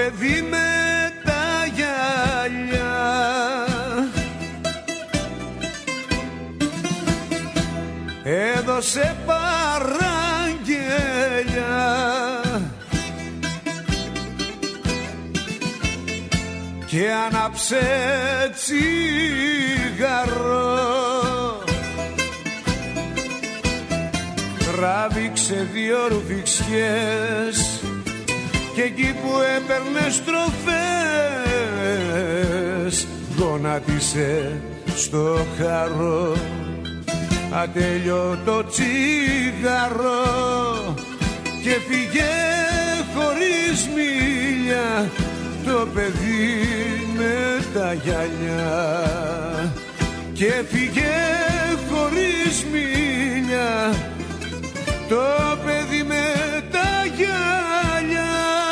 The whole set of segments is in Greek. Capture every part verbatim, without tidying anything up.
παιδί με τα γυαλιά, έδωσε παραγγελιά και άναψε τσιγαρό, τράβηξε δύο ρουφιξιές και εκεί που έπαιρνε στροφές γονάτισε στο χαρό. Ατέλειωτο τσιγαρό και φύγε χωρίς μίλια το παιδί με τα γυαλιά, και φύγε χωρίς μίλια το παιδί με τα γυαλιά.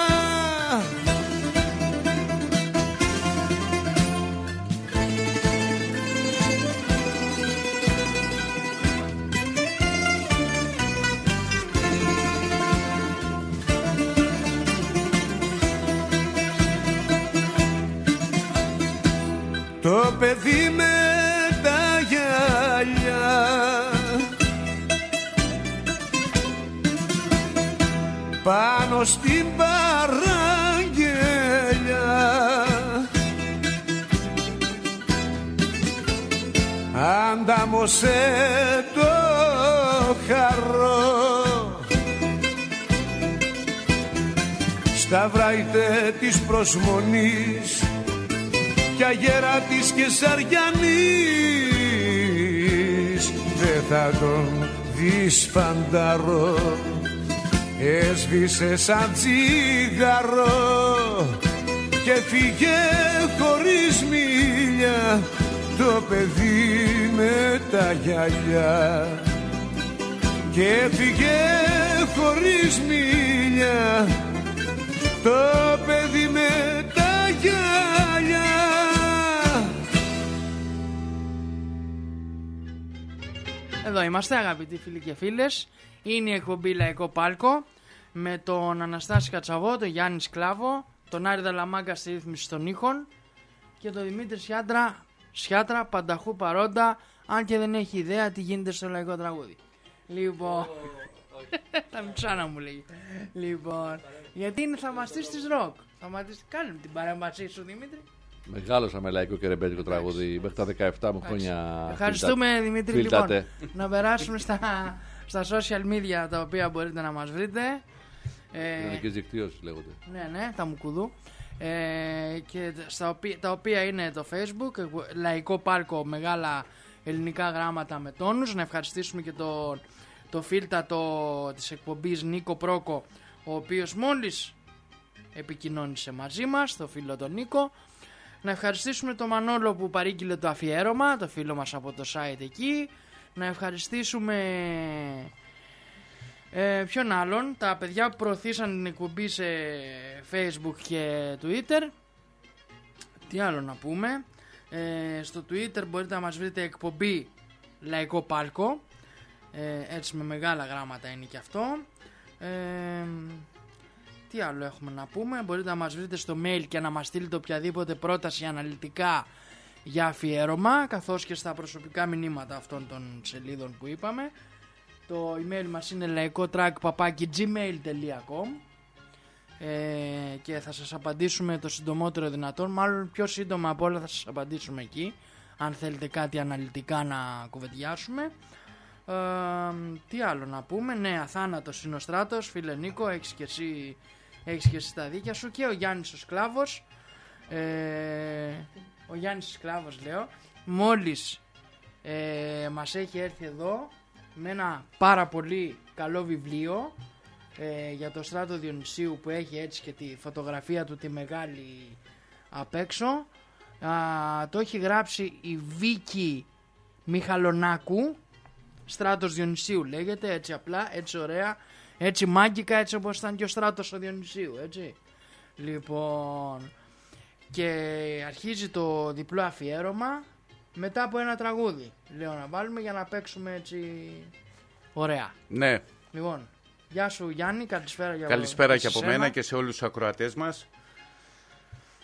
Το παιδί με τα γυαλιά πάνω στην παραγγελιά αντάμωσε το χαρό, στα βράιτε της προσμονής κι αγέρα της Κεσαριανής δε θα τον δεις φανταρό. Έσβησε σαν τσιγαρό και φύγε χωρίς μίλια το παιδί με τα γυαλιά, και φύγε χωρίς μίλια το παιδί με τα γυαλιά. Εδώ είμαστε αγαπητοί φίλοι και φίλες. Είναι η εκπομπή Λαϊκό Πάλκο με τον Αναστάση Κατσαβό, τον Γιάννη Σκλάβο, τον Άρη Δαλαμάγκα στη ρύθμιση των ήχων και τον Δημήτρη Σιάτρα, Σιάτρα πανταχού παρόντα, αν και δεν έχει ιδέα τι γίνεται στο λαϊκό τραγούδι. Λοιπόν, τα μιξάνα μου λέει. Λοιπόν, γιατί είναι θαυμαστής της ροκ. Θαυμαστής, κάνε την παρέμβασή σου Δημήτρη. Μεγάλωσα με λαϊκό και ρεμπέτικο τραγούδι μέχρι τα δεκαεπτά μου χρόνια. Ευχαριστούμε Φίλτα... Δημήτρη. Φίλτατε. Λοιπόν, να περάσουμε στα, στα social media τα οποία μπορείτε να μας βρείτε. Κοινωνικές ε, δικτύωσεις λέγονται. Ναι, ναι, τα μουκουδού. Ε, και στα οποία, τα οποία είναι το Facebook, Λαϊκό Πάλκο, μεγάλα ελληνικά γράμματα με τόνους. Να ευχαριστήσουμε και το, το φίλτατο της εκπομπής Νίκο Πρόκο, ο οποίος μόλις επικοινώνησε μαζί μας, το φίλο τον Νίκο. Να ευχαριστήσουμε τον Μανόλο που παρήγγειλε το αφιέρωμα, το φίλο μας από το site εκεί. Να ευχαριστήσουμε ε, ποιον άλλον, τα παιδιά που προωθήσαν την εκπομπή σε Facebook και Twitter. Τι άλλο να πούμε, ε, στο Twitter μπορείτε να μας βρείτε εκπομπή Λαϊκό Πάλκο, ε, έτσι με μεγάλα γράμματα είναι και αυτό. ε, Τι άλλο έχουμε να πούμε, μπορείτε να μας βρείτε στο mail και να μας στείλετε οποιαδήποτε πρόταση αναλυτικά για αφιέρωμα, καθώς και στα προσωπικά μηνύματα αυτών των σελίδων που είπαμε. Το email μας είναι λαϊκόtrack παπάκι gmail τελεία com ε, και θα σας απαντήσουμε το συντομότερο δυνατόν, μάλλον πιο σύντομα από όλα θα σας απαντήσουμε εκεί, αν θέλετε κάτι αναλυτικά να κουβεντιάσουμε. Ε, τι άλλο να πούμε, ναι, αθάνατος είναι ο Στράτος, φίλε Νίκο, έχεις και εσύ, έχεις και εσύ τα δίκια σου, και ο Γιάννης ο Σκλάβος, ε, ο Γιάννης ο Σκλάβος λέω, μόλις ε, μας έχει έρθει εδώ με ένα πάρα πολύ καλό βιβλίο ε, για το Στράτο Διονυσίου, που έχει έτσι και τη φωτογραφία του τη μεγάλη απ' έξω. Α, το έχει γράψει η Βίκη Μιχαλονάκου, Στράτος Διονυσίου λέγεται, έτσι απλά, έτσι ωραία, έτσι μάγκικα, έτσι όπως ήταν και ο Στράτος ο Διονυσίου, έτσι. Λοιπόν, και αρχίζει το διπλό αφιέρωμα μετά από ένα τραγούδι, λέω να βάλουμε για να παίξουμε έτσι ωραία. Ναι. Λοιπόν, γεια σου Γιάννη, καλησπέρα για Καλησπέρα και από σένα. μένα και σε όλους τους ακροατές μας.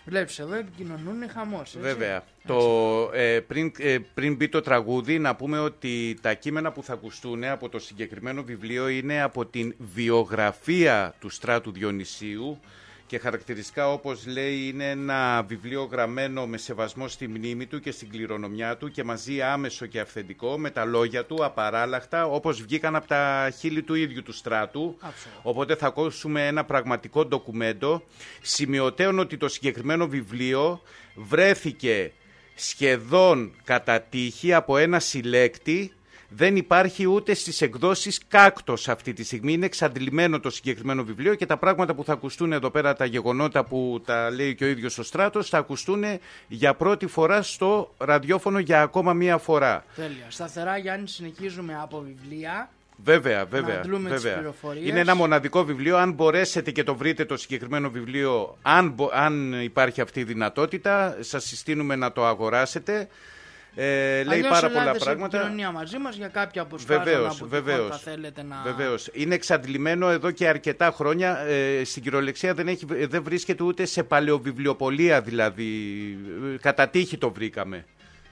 Βλέπεις εδώ επικοινωνούν χαμός. Βέβαια. Το, ε, πριν, ε, πριν μπει το τραγούδι, να πούμε ότι τα κείμενα που θα ακουστούν από το συγκεκριμένο βιβλίο είναι από την βιογραφία του Στράτου Διονυσίου και χαρακτηριστικά, όπως λέει, είναι ένα βιβλίο γραμμένο με σεβασμό στη μνήμη του και στην κληρονομιά του και μαζί άμεσο και αυθεντικό με τα λόγια του απαράλλαχτα όπως βγήκαν από τα χείλη του ίδιου του Στράτου. Absolutely. Οπότε θα ακούσουμε ένα πραγματικό ντοκουμέντο, σημειωτέων ότι το συγκεκριμένο βιβλίο βρέθηκε σχεδόν κατά τύχη από ένα συλλέκτη. Δεν υπάρχει ούτε στις εκδόσεις Κάκτος αυτή τη στιγμή. Είναι εξαντλημένο το συγκεκριμένο βιβλίο και τα πράγματα που θα ακουστούν εδώ πέρα, τα γεγονότα που τα λέει και ο ίδιος ο Στράτος, θα ακουστούν για πρώτη φορά στο ραδιόφωνο για ακόμα μία φορά. Τέλεια. Σταθερά, Γιάννη, συνεχίζουμε από βιβλία. Βέβαια, βέβαια. Να αντλούμε τις βέβαια. πληροφορίες. Είναι ένα μοναδικό βιβλίο. Αν μπορέσετε και το βρείτε το συγκεκριμένο βιβλίο, αν, αν υπάρχει αυτή η δυνατότητα, σας συστήνουμε να το αγοράσετε. Ε, λέει Αλλιώς πάρα πολλά ελάτε πράγματα. σε επικοινωνία μαζί μας για κάποια αποσπάσματα Βεβαίως, από βεβαίως, τι θα θέλετε να... βεβαίως. Είναι εξαντλημένο εδώ και αρκετά χρόνια. Ε, στην κυριολεξία δεν, έχει, δεν βρίσκεται ούτε σε παλαιοβιβλιοπωλεία, δηλαδή. Κατά τύχη το βρήκαμε.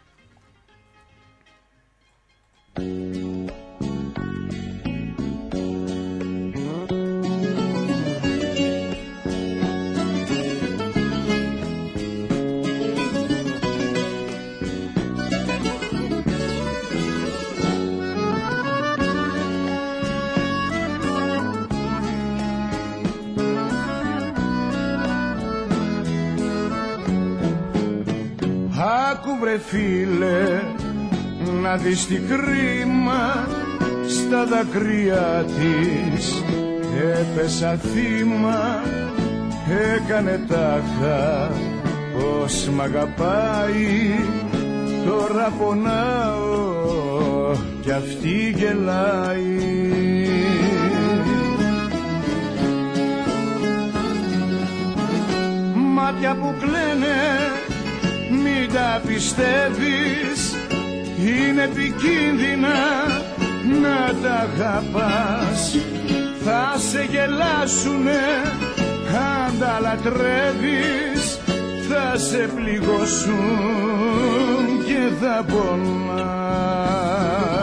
Άκου βρε φίλε, να δεις τι κρίμα, στα δακρύα της έπεσα θύμα. Έκανε τάχα πως μ' αγαπάει, τώρα πονάω κι αυτή γελάει. Μάτια που κλαίνε μην τα πιστεύεις, είναι επικίνδυνα να τα αγαπάς. Θα σε γελάσουνε αν τα λατρεύεις, θα σε πληγώσουν και θα πονάς.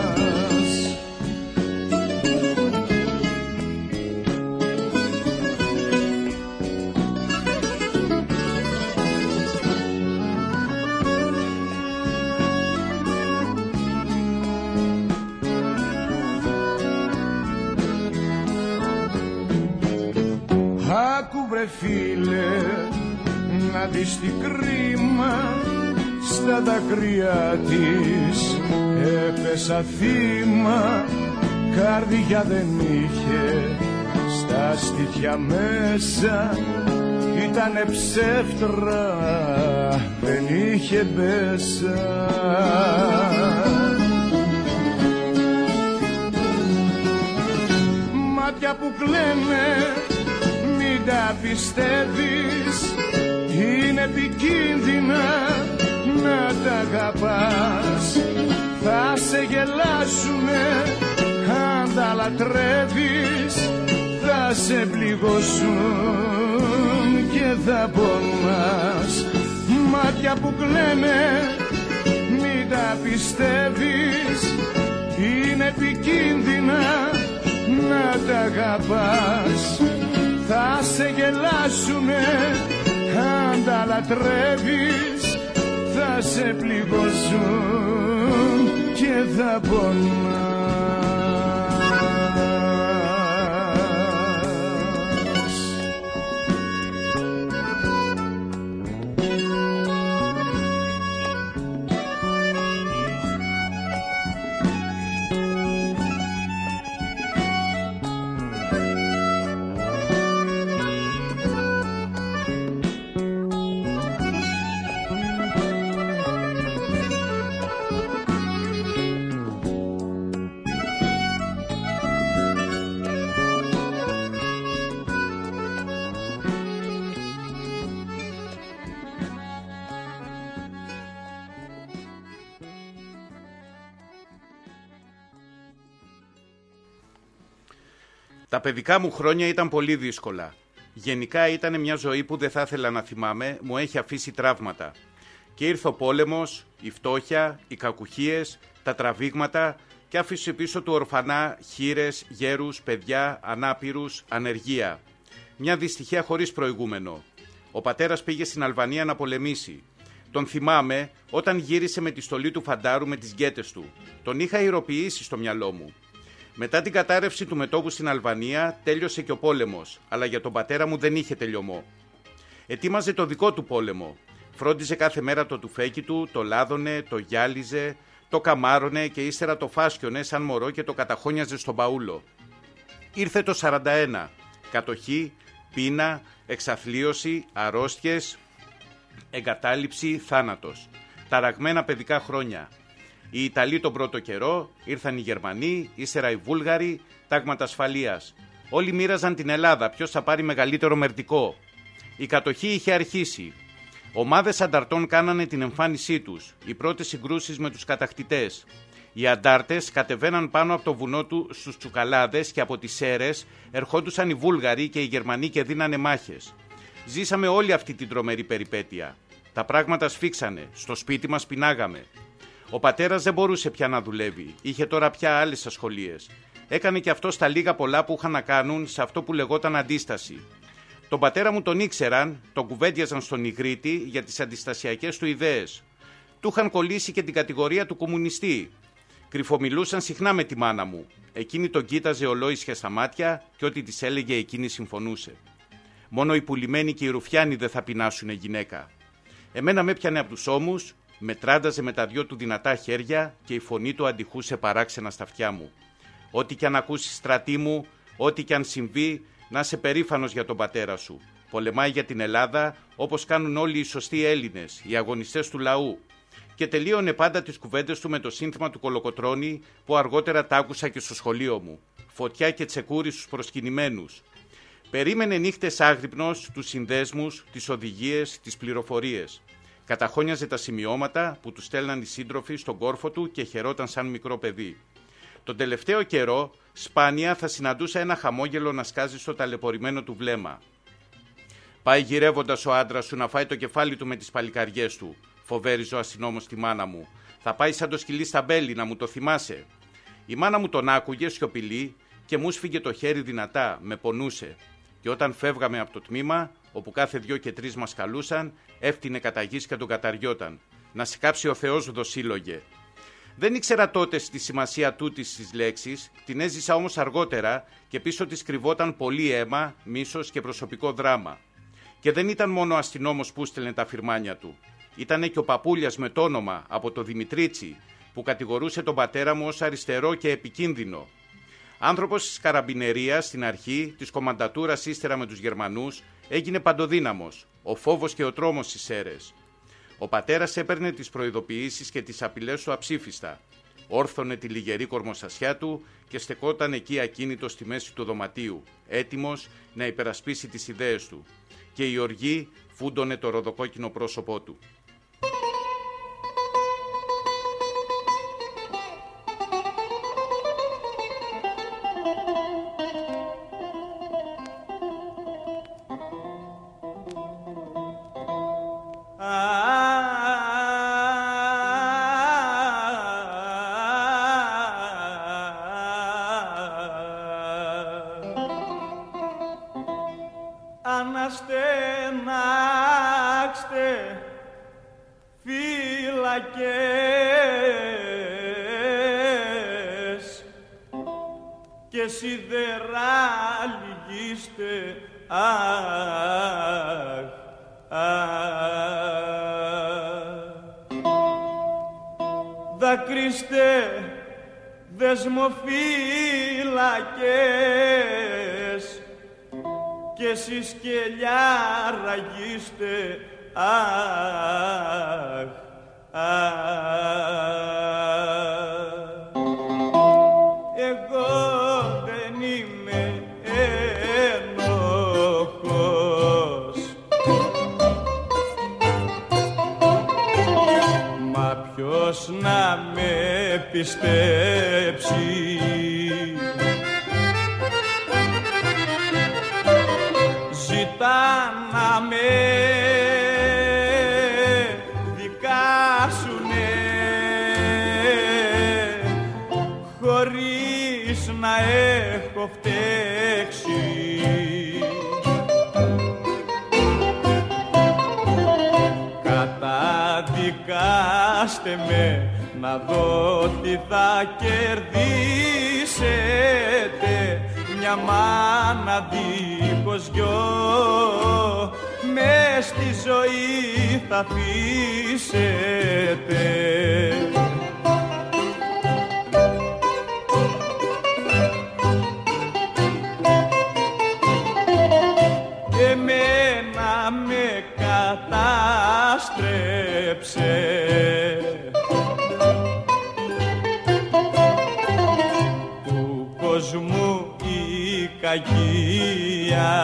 Άκου βρε φίλε, να δεις τι κρίμα, στα δακρύα της έπεσα θύμα. Καρδιά δεν είχε στα στήθια μέσα, ήτανε ψεύτρα, δεν είχε μέσα. Μάτια που κλαίνε μην τα πιστεύεις, είναι επικίνδυνα να τα αγαπάς. Θα σε γελάσουνε αν τα λατρεύεις, θα σε πληγώσουν και θα πονάς. Μάτια που κλαίνε μην τα πιστεύεις, είναι επικίνδυνα να τα αγαπάς. Θα σε γελάσουνε αν τα λατρεύεις, θα σε πληγώσουν και θα πονάς. Τα παιδικά μου χρόνια ήταν πολύ δύσκολα. Γενικά ήταν μια ζωή που δεν θα ήθελα να θυμάμαι, μου έχει αφήσει τραύματα. Και ήρθε ο πόλεμος, η φτώχεια, οι κακουχίες, τα τραβήγματα και άφησε πίσω του ορφανά, χήρες, γέρους, παιδιά, ανάπηρους, ανεργία. Μια δυστυχία χωρίς προηγούμενο. Ο πατέρας πήγε στην Αλβανία να πολεμήσει. Τον θυμάμαι όταν γύρισε με τη στολή του φαντάρου με τις γκέτες του. Τον είχα ηρωοποιήσει στο μυαλό μου. Μετά την κατάρρευση του μετώπου στην Αλβανία τέλειωσε και ο πόλεμος, αλλά για τον πατέρα μου δεν είχε τελειωμό. Ετοίμαζε το δικό του πόλεμο. Φρόντιζε κάθε μέρα το τουφέκι του, το λάδωνε, το γυάλιζε, το καμάρωνε και ύστερα το φάσκιονε σαν μωρό και το καταχώνιαζε στον παούλο. Ήρθε το σαράντα ένα. Κατοχή, πείνα, εξαθλίωση, αρρώστιες, εγκατάλειψη, θάνατος. Ταραγμένα παιδικά χρόνια. Οι Ιταλοί τον πρώτο καιρό, ήρθαν οι Γερμανοί, ύστερα οι Βούλγαροι, τάγματα ασφαλείας. Όλοι μοίραζαν την Ελλάδα, ποιος θα πάρει μεγαλύτερο μερτικό. Η κατοχή είχε αρχίσει. Ομάδες ανταρτών κάνανε την εμφάνισή τους, οι πρώτες συγκρούσεις με τους κατακτητές. Οι αντάρτες κατεβαίναν πάνω από το βουνό του στους Τσουκαλάδες και από τις Σέρες ερχόντουσαν οι Βούλγαροι και οι Γερμανοί και δίνανε μάχες. Ζήσαμε όλη αυτή την τρομερή περιπέτεια. Τα πράγματα σφίξανε, στο σπίτι μας πεινάγαμε. Ο πατέρας δεν μπορούσε πια να δουλεύει, είχε τώρα πια άλλες ασχολίες. Έκανε και αυτό στα λίγα πολλά που είχαν να κάνουν σε αυτό που λεγόταν αντίσταση. Τον πατέρα μου τον ήξεραν, τον κουβέντιαζαν στον Ιγρήτη για τις αντιστασιακές του ιδέες. Του είχαν κολλήσει και την κατηγορία του κομμουνιστή. Κρυφομιλούσαν συχνά με τη μάνα μου. Εκείνη τον κοίταζε ολόησια στα μάτια και ό,τι της έλεγε εκείνη συμφωνούσε. Μόνο οι πουλημένοι και οι ρουφιάνοι δεν θα πεινάσουνε γυναίκα. Εμένα με έπιανε από τους ώμους, με τράνταζε με τα δυο του δυνατά χέρια και η φωνή του αντιχούσε παράξενα στα αυτιά μου. Ό,τι κι αν ακούσει στρατή μου, ό,τι κι αν συμβεί, να είσαι περήφανος για τον πατέρα σου. Πολεμάει για την Ελλάδα όπως κάνουν όλοι οι σωστοί Έλληνες, οι αγωνιστές του λαού. Και τελείωνε πάντα τις κουβέντες του με το σύνθημα του Κολοκοτρώνη που αργότερα τ' άκουσα και στο σχολείο μου. Φωτιά και τσεκούρι στους προσκυνημένους. Περίμενε νύχτες άγρυπνος τους συνδέσμους, τις οδηγίες, τις πληροφορίες. Καταχώνιαζε τα σημειώματα που του στέλναν οι σύντροφοι στον κόρφο του και χαιρόταν σαν μικρό παιδί. Τον τελευταίο καιρό σπάνια θα συναντούσα ένα χαμόγελο να σκάζει στο ταλαιπωρημένο του βλέμμα. Πάει γυρεύοντας ο άντρας σου να φάει το κεφάλι του με τις παλικαριές του, φοβέριζε ο αστυνόμος τη μάνα μου. Θα πάει σαν το σκυλί στα μπέλη, να μου το θυμάσαι. Η μάνα μου τον άκουγε σιωπηλή και μου σφίγγε το χέρι δυνατά, με πονούσε. Και όταν φεύγαμε από το τμήμα, όπου κάθε δυο και τρεις μας καλούσαν, έφτεινε κατά γης και τον καταριόταν. Να σε κάψει ο Θεός, δοσύλλογε. Δεν ήξερα τότε στη σημασία τούτης της λέξης, την έζησα όμως αργότερα και πίσω της κρυβόταν πολύ αίμα, μίσος και προσωπικό δράμα. Και δεν ήταν μόνο ο αστυνόμος που στέλνε τα φυρμάνια του. Ήτανε και ο παππούλιας με το όνομα από το Δημητρίτσι, που κατηγορούσε τον πατέρα μου ως αριστερό και επικίνδυνο. Άνθρωπος της καραμπινερίας στην αρχή, της κομμαντατούρας ύστερα με τους Γερμανούς, έγινε παντοδύναμος, ο φόβος και ο τρόμος στις Σέρες. Ο πατέρας έπαιρνε τις προειδοποιήσεις και τις απειλές του αψήφιστα. Όρθωνε τη λιγερή κορμοσασιά του και στεκόταν εκεί ακίνητο στη μέση του δωματίου, έτοιμος να υπερασπίσει τις ιδέες του. Και η οργή φούντωνε το ροδοκόκκινο πρόσωπό του. Αναστενάξτε φύλακες και σιδεράλιγιστε, αχ, αχ. Δακρύστε δεσμοφύλακες και εσείς σκελιά ραγίστε, αχ, αχ. Εγώ δεν είμαι ένοχος, μα ποιος να με πιστέψει. χωρίς να έχω φταίξει. Καταδικάστε με να δω τι θα κερδίσετε, μια μάνα δίχως γιο μες στη ζωή θα αφήσετε. Εμένα με κατάστρεψε, του κόσμου η κακία.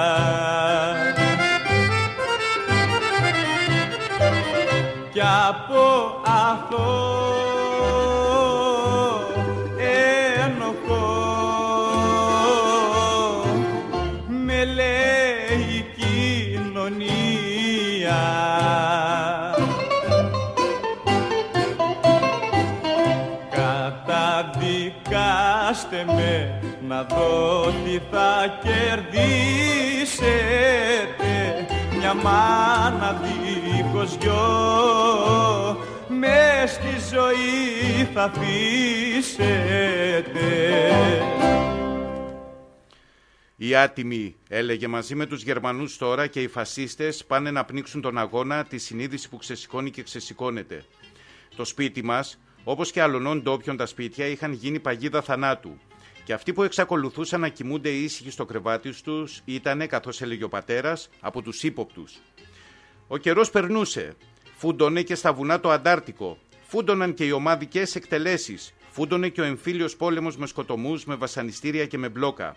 Κι από αυτό ένοχο με λέει η κοινωνία. Καταδικάστε με να δω τι θα κερδίσετε, μια μάνα δίχως γιο μες στη ζωή θα αφήσετε. Οι άτιμοι, έλεγε, μαζί με τους Γερμανούς τώρα και οι φασίστες πάνε να πνίξουν τον αγώνα, τη συνείδηση που ξεσηκώνει και ξεσηκώνεται. Το σπίτι μας, όπως και αλλωνών ντόπιων τα σπίτια, είχαν γίνει παγίδα θανάτου. Και αυτοί που εξακολουθούσαν να κοιμούνται ήσυχοι στο κρεβάτι τους ήτανε, καθώς έλεγε ο πατέρας, από τους ύποπτους. Ο καιρός περνούσε. Φούντωνε και στα βουνά το Αντάρτικο. Φούντωναν και οι ομαδικές εκτελέσεις. Φούντωνε και ο εμφύλιος πόλεμος με σκοτωμούς, με βασανιστήρια και με μπλόκα.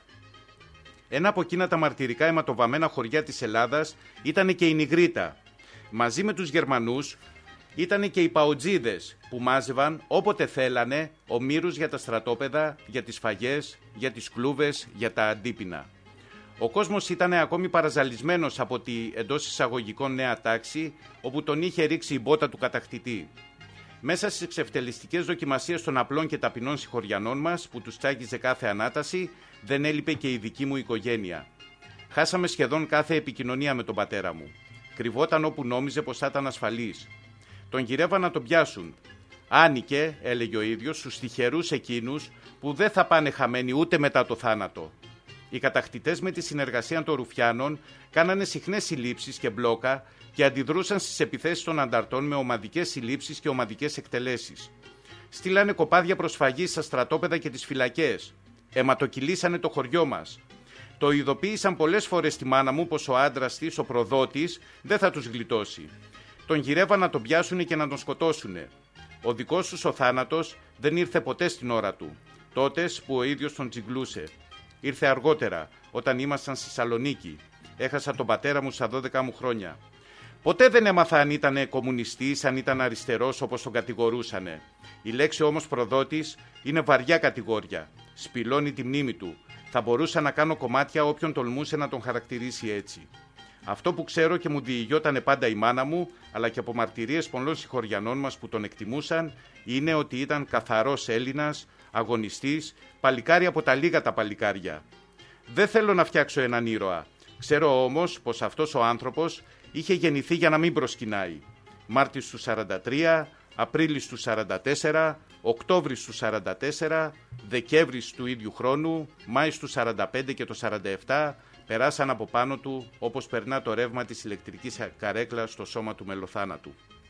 Ένα από εκείνα τα μαρτυρικά αιματοβαμμένα χωριά της Ελλάδας ήτανε και η Νιγρίτα. Μαζί με τους Γερμανούς ήτανε και οι Παοτζίδες που μάζευαν όποτε θέλανε ομήρους για τα στρατόπεδα, για τις φαγές, για τις κλούβες, για τα αντίπεινα. Ο κόσμος ήταν ακόμη παραζαλισμένος από τη εντός εισαγωγικών νέα τάξη, όπου τον είχε ρίξει η μπότα του κατακτητή. Μέσα στις εξευτελιστικές δοκιμασίες των απλών και ταπεινών συγχωριανών μας, που τους τσάκιζε κάθε ανάταση, δεν έλειπε και η δική μου οικογένεια. Χάσαμε σχεδόν κάθε επικοινωνία με τον πατέρα μου. Κρυβόταν όπου νόμιζε πως θα ήταν ασφαλής. Τον γυρεύαν να τον πιάσουν. Άνοικε, έλεγε ο ίδιος, στους τυχερούς εκείνους που δεν θα πάνε χαμένοι ούτε μετά το θάνατο. Οι κατακτητές με τη συνεργασία των Ρουφιάνων κάνανε συχνές συλλήψεις και μπλόκα και αντιδρούσαν στις επιθέσεις των ανταρτών με ομαδικές συλλήψεις και ομαδικές εκτελέσεις. Στείλανε κοπάδια προσφαγής στα στρατόπεδα και τις φυλακές. Αιματοκυλήσανε το χωριό μας. Το ειδοποίησαν πολλές φορές τη μάνα μου πως ο άντρας της, ο προδότης, δεν θα τους γλιτώσει. Τον γυρεύαν να τον πιάσουνε και να τον σκοτώσουνε. Ο δικός τους ο θάνατος δεν ήρθε ποτέ στην ώρα του, τότες που ο ίδιος τον τσιγκλούσε. Ήρθε αργότερα, όταν ήμασταν στη Σαλονίκη. Έχασα τον πατέρα μου στα δώδεκα μου χρόνια. Ποτέ δεν έμαθα αν ήταν κομμουνιστής, αν ήταν αριστερός όπως τον κατηγορούσανε. Η λέξη όμως προδότης είναι βαριά κατηγόρια. Σπηλώνει τη μνήμη του. Θα μπορούσα να κάνω κομμάτια όποιον τολμούσε να τον χαρακτηρίσει έτσι. Αυτό που ξέρω και μου διηγιότανε πάντα η μάνα μου, αλλά και από μαρτυρίες πολλών συγχωριανών μας που τον εκτιμούσαν, είναι ότι ήταν καθαρός Έλληνας, αγωνιστής, παλικάρι από τα λίγα τα παλικάρια. Δεν θέλω να φτιάξω έναν ήρωα. Ξέρω όμως πως αυτός ο άνθρωπος είχε γεννηθεί για να μην προσκυνάει. Μάρτης του σαράντα τρία, Απρίλης του σαράντα τέσσερα, Οκτώβρης του σαράντα τέσσερα, Δεκέμβρης του ίδιου χρόνου, Μάης του σαράντα πέντε και το σαράντα επτά, περάσαν από πάνω του όπως περνά το ρεύμα της ηλεκτρικής καρέκλας στο σώμα του μελοθάνατου.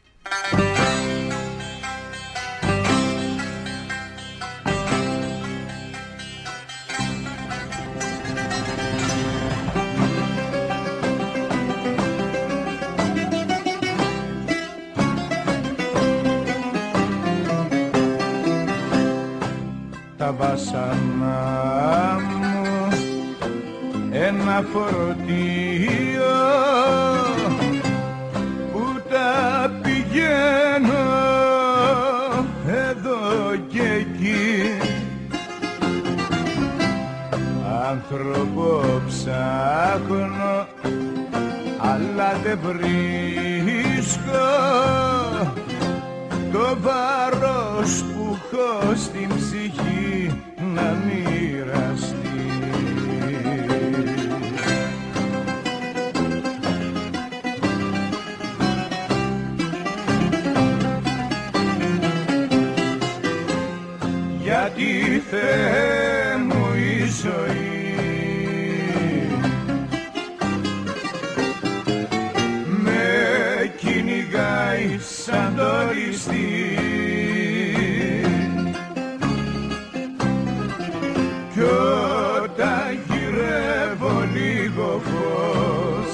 Τα βάσανα μου ένα φορτίο που τα πηγαίνω εδώ και εκεί. Άνθρωπο ψάχνω αλλά δεν βρίσκω το βάρος που έχω στην ψυχή ζωή με κυνηγάει σαν το ληστή κι όταν γυρεύω λίγο φως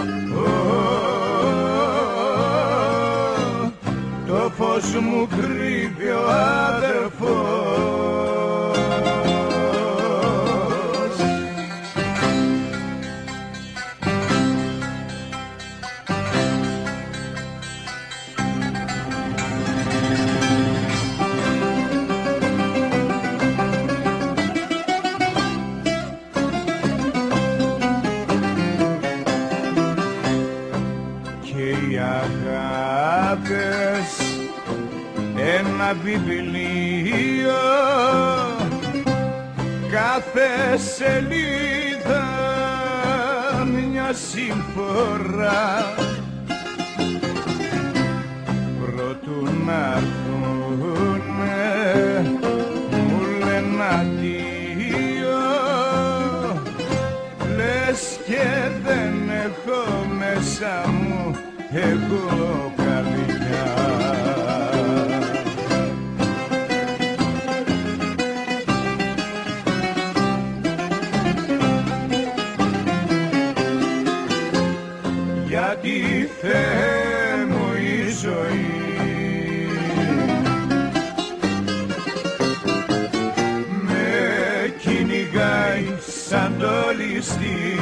το φως μου κρύβει ο αδερφός. Και οι αγάπες ένα βιβλίο κάθε σελίδα μια συμφορά προτού να έρθουνε μου λένε αντίο λες και δεν έχω μέσα μου εγώ καρδιά. Γιατί Θεέ μου η ζωή με κυνηγάει σαν το ληστή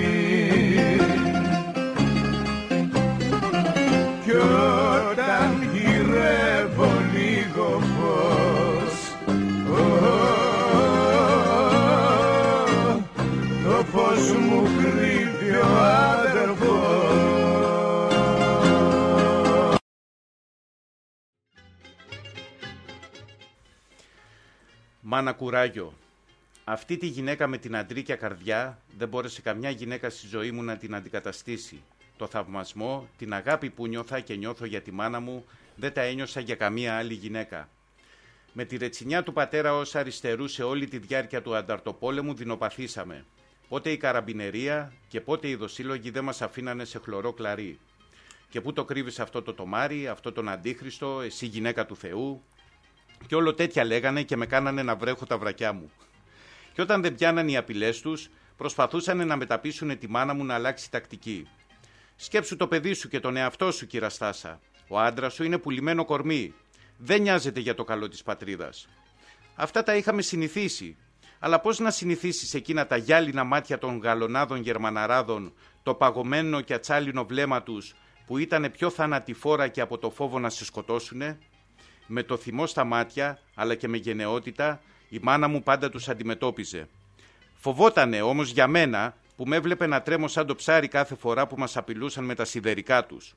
κι όταν γυρεύω λίγο φως το φως μου κρύβει ο αδερφός. Μάνα κουράγιο. Αυτή τη γυναίκα με την αντρίκια καρδιά δεν μπόρεσε καμιά γυναίκα στη ζωή μου να την αντικαταστήσει. Το θαυμασμό, την αγάπη που νιώθα και νιώθω για τη μάνα μου δεν τα ένιωσα για καμία άλλη γυναίκα. Με τη ρετσινιά του πατέρα ως αριστερού σε όλη τη διάρκεια του ανταρτοπόλεμου δεινοπαθήσαμε. Πότε η καραμπινερία και πότε οι δοσύλλογοι δεν μας αφήνανε σε χλωρό κλαρί. Και πού το κρύβεις αυτό το τομάρι, αυτό τον αντίχριστο, εσύ γυναίκα του Θεού. Και όλο τέτοια λέγανε και με κάνανε να βρέχω τα βρακιά μου. Και όταν δεν πιάναν οι απειλές τους, προσπαθούσαν να μεταπείσουν τη μάνα μου να αλλάξει τακτική. Σκέψου το παιδί σου και τον εαυτό σου, κύρα Στάσα. Ο άντρας σου είναι πουλημένο κορμί. Δεν νοιάζεται για το καλό της πατρίδας. Αυτά τα είχαμε συνηθίσει. Αλλά πώς να συνηθίσεις εκείνα τα γυάλινα μάτια των γαλονάδων Γερμαναράδων, το παγωμένο και ατσάλινο βλέμμα τους, που ήταν πιο θανατηφόρα και από το φόβο να σε σκοτώσουνε. Με το θυμό στα μάτια, αλλά και με γενναιότητα, η μάνα μου πάντα τους αντιμετώπιζε. Φοβότανε όμως για μένα που με έβλεπε να τρέμω σαν το ψάρι κάθε φορά που μας απειλούσαν με τα σιδερικά τους.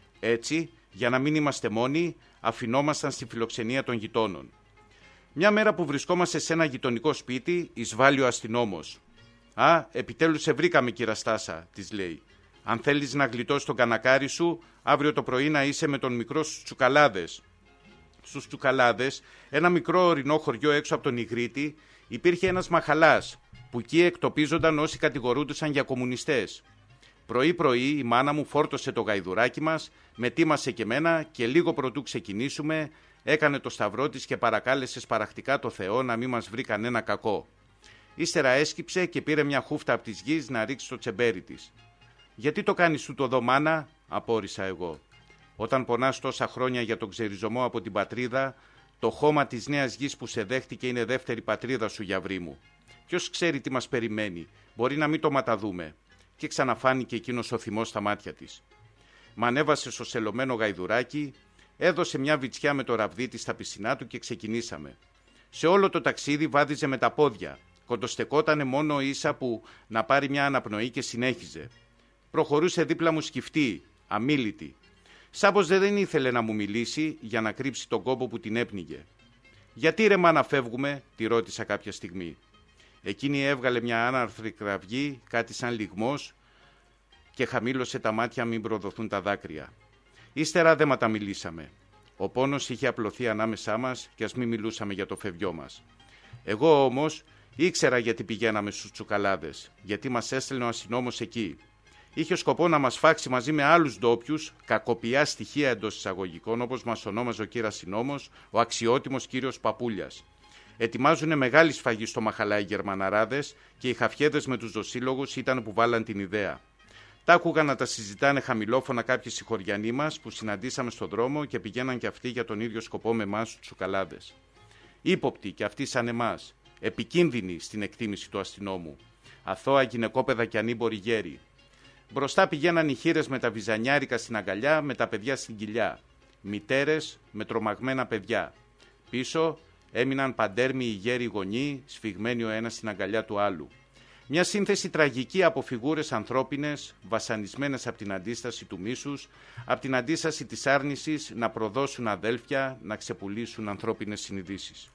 Έτσι, για να μην είμαστε μόνοι, αφινόμασταν στη φιλοξενία των γειτόνων. Μια μέρα που βρισκόμαστε σε ένα γειτονικό σπίτι, εισβάλλει ο αστυνόμος. «Α, επιτέλους σε βρήκαμε, κύρα Στάσα», της λέει. «Αν θέλεις να γλιτώσεις τον κανακάρι σου, αύριο το πρωί να είσαι με τον μικρό στους Τσουκαλάδες». Στους Τσουκαλάδες, ένα μικρό ορεινό χωριό έξω από τον Ιγρήτη, υπήρχε ένας μαχαλάς, που εκεί εκτοπίζονταν όσοι κατηγορούντουσαν για κομμουνιστές. Πρωί-πρωί η μάνα μου φόρτωσε το γαϊδουράκι μας, με τίμασε και μένα και λίγο προτού ξεκινήσουμε, έκανε το σταυρό της και παρακάλεσε σπαραχτικά το Θεό να μην μας βρει κανένα κακό. Ύστερα έσκυψε και πήρε μια χούφτα από της γης να ρίξει το τσεμπέρι της. «Γιατί το κάνεις τούτο εδώ, μάνα?» απόρρισα εγώ. «Όταν πονάς τόσα χρόνια για τον ξεριζωμό από την πατρίδα, το χώμα της νέας γης που σε δέχτηκε είναι δεύτερη πατρίδα σου, γιαυρί μου. Ποιος ξέρει τι μας περιμένει, μπορεί να μην το ματαδούμε». Και ξαναφάνηκε εκείνος ο θυμός στα μάτια της. Μ' ανέβασε στο σελωμένο γαϊδουράκι, έδωσε μια βιτσιά με το ραβδί της στα πισινά του και ξεκινήσαμε. Σε όλο το ταξίδι βάδιζε με τα πόδια, κοντοστεκότανε μόνο ίσα που να πάρει μια αναπνοή και συνέχιζε. Προχωρούσε δίπλα μου σκυφτή, αμίλητη. Σαν πως δεν ήθελε να μου μιλήσει για να κρύψει τον κόμπο που την έπνιγε. «Γιατί ρε μάνα φεύγουμε?» τη ρώτησα κάποια στιγμή. Εκείνη έβγαλε μια άναρθρη κραυγή, κάτι σαν λυγμός, και χαμήλωσε τα μάτια μην προδοθούν τα δάκρυα. Ύστερα δεν ματαμιλήσαμε. Ο πόνος είχε απλωθεί ανάμεσά μας και ας μην μιλούσαμε για το φευγιό μας. Εγώ όμως Ήξερα γιατί πηγαίναμε στους τσουκαλάδες, γιατί μας έστελνε ο αστυνόμος εκεί. Είχε σκοπό να μας φάξει μαζί με άλλους ντόπιους, κακοποιιά στοιχεία εντός εισαγωγικών, όπως μας ονόμαζε ο κύριος αστυνόμος, ο αξιότιμος κύριος Παπούλιας. Ετοιμάζουνε μεγάλη σφαγή στο Μαχαλά οι Γερμαναράδες και οι χαφιέδες με τους δοσύλλογους ήταν που βάλαν την ιδέα. Τα άκουγαν να τα συζητάνε χαμηλόφωνα κάποιοι συγχωριανοί μας που συναντήσαμε στον δρόμο και πηγαίναν και αυτοί για τον ίδιο σκοπό με εμάς τους τσουκαλάδες. Ήποπτοι και αυτοί σαν εμάς, επικίνδυνοι στην εκτίμηση του αστυνόμου, αθώα γυναικόπαιδα και ανήμποροι γέροι. Μπροστά πηγαίναν οι χήρες με τα βυζανιάρικα στην αγκαλιά, με τα παιδιά στην κοιλιά. Μητέρες με τρομαγμένα παιδιά. Πίσω έμειναν παντέρμοι οι γέροι γονεί, σφιγμένοι ο ένας στην αγκαλιά του άλλου. Μια σύνθεση τραγική από φιγούρες ανθρώπινες, βασανισμένες από την αντίσταση του μίσους, από την αντίσταση της άρνησης να προδώσουν αδέλφια, να ξεπουλήσουν ανθρώπινες συνειδήσεις.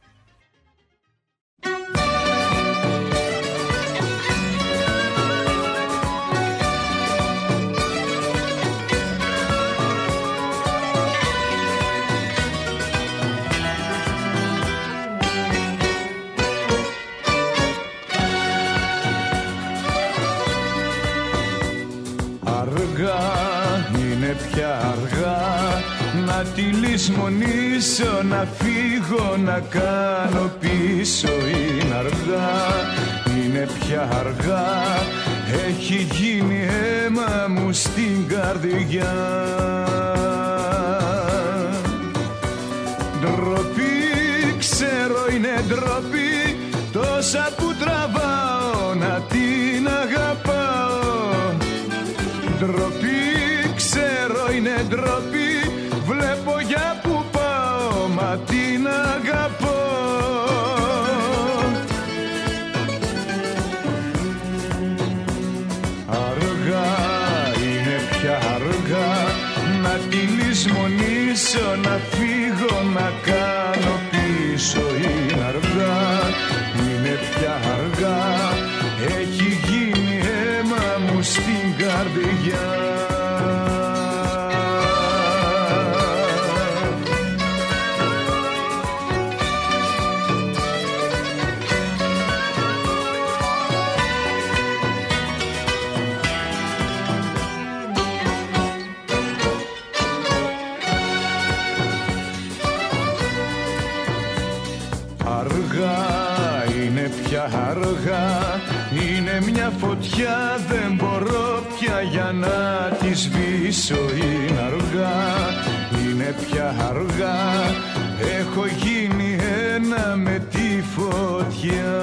Είναι πια αργά να τη λησμονήσω, να φύγω, να κάνω πίσω. Είναι αργά, είναι πια αργά, έχει γίνει αίμα μου στην καρδιά. Ντροπή, ξέρω είναι ντροπή, τόσα που τραβάω να την αγαπάω. Ντροπή, ξέρω είναι ντροπή, βλέπω για που πάω, μα την αγαπώ. Αργά, είναι πια αργά, να τη λησμονήσω, να φύγω, να κάνω πίσω. Είναι αργά, είναι πια αργά, έχει γίνει αίμα μου στην καρδιά. Αργά, είναι μια φωτιά, δεν μπορώ πια για να τη σβήσω. Είναι αργά, είναι πια αργά, έχω γίνει ένα με τη φωτιά.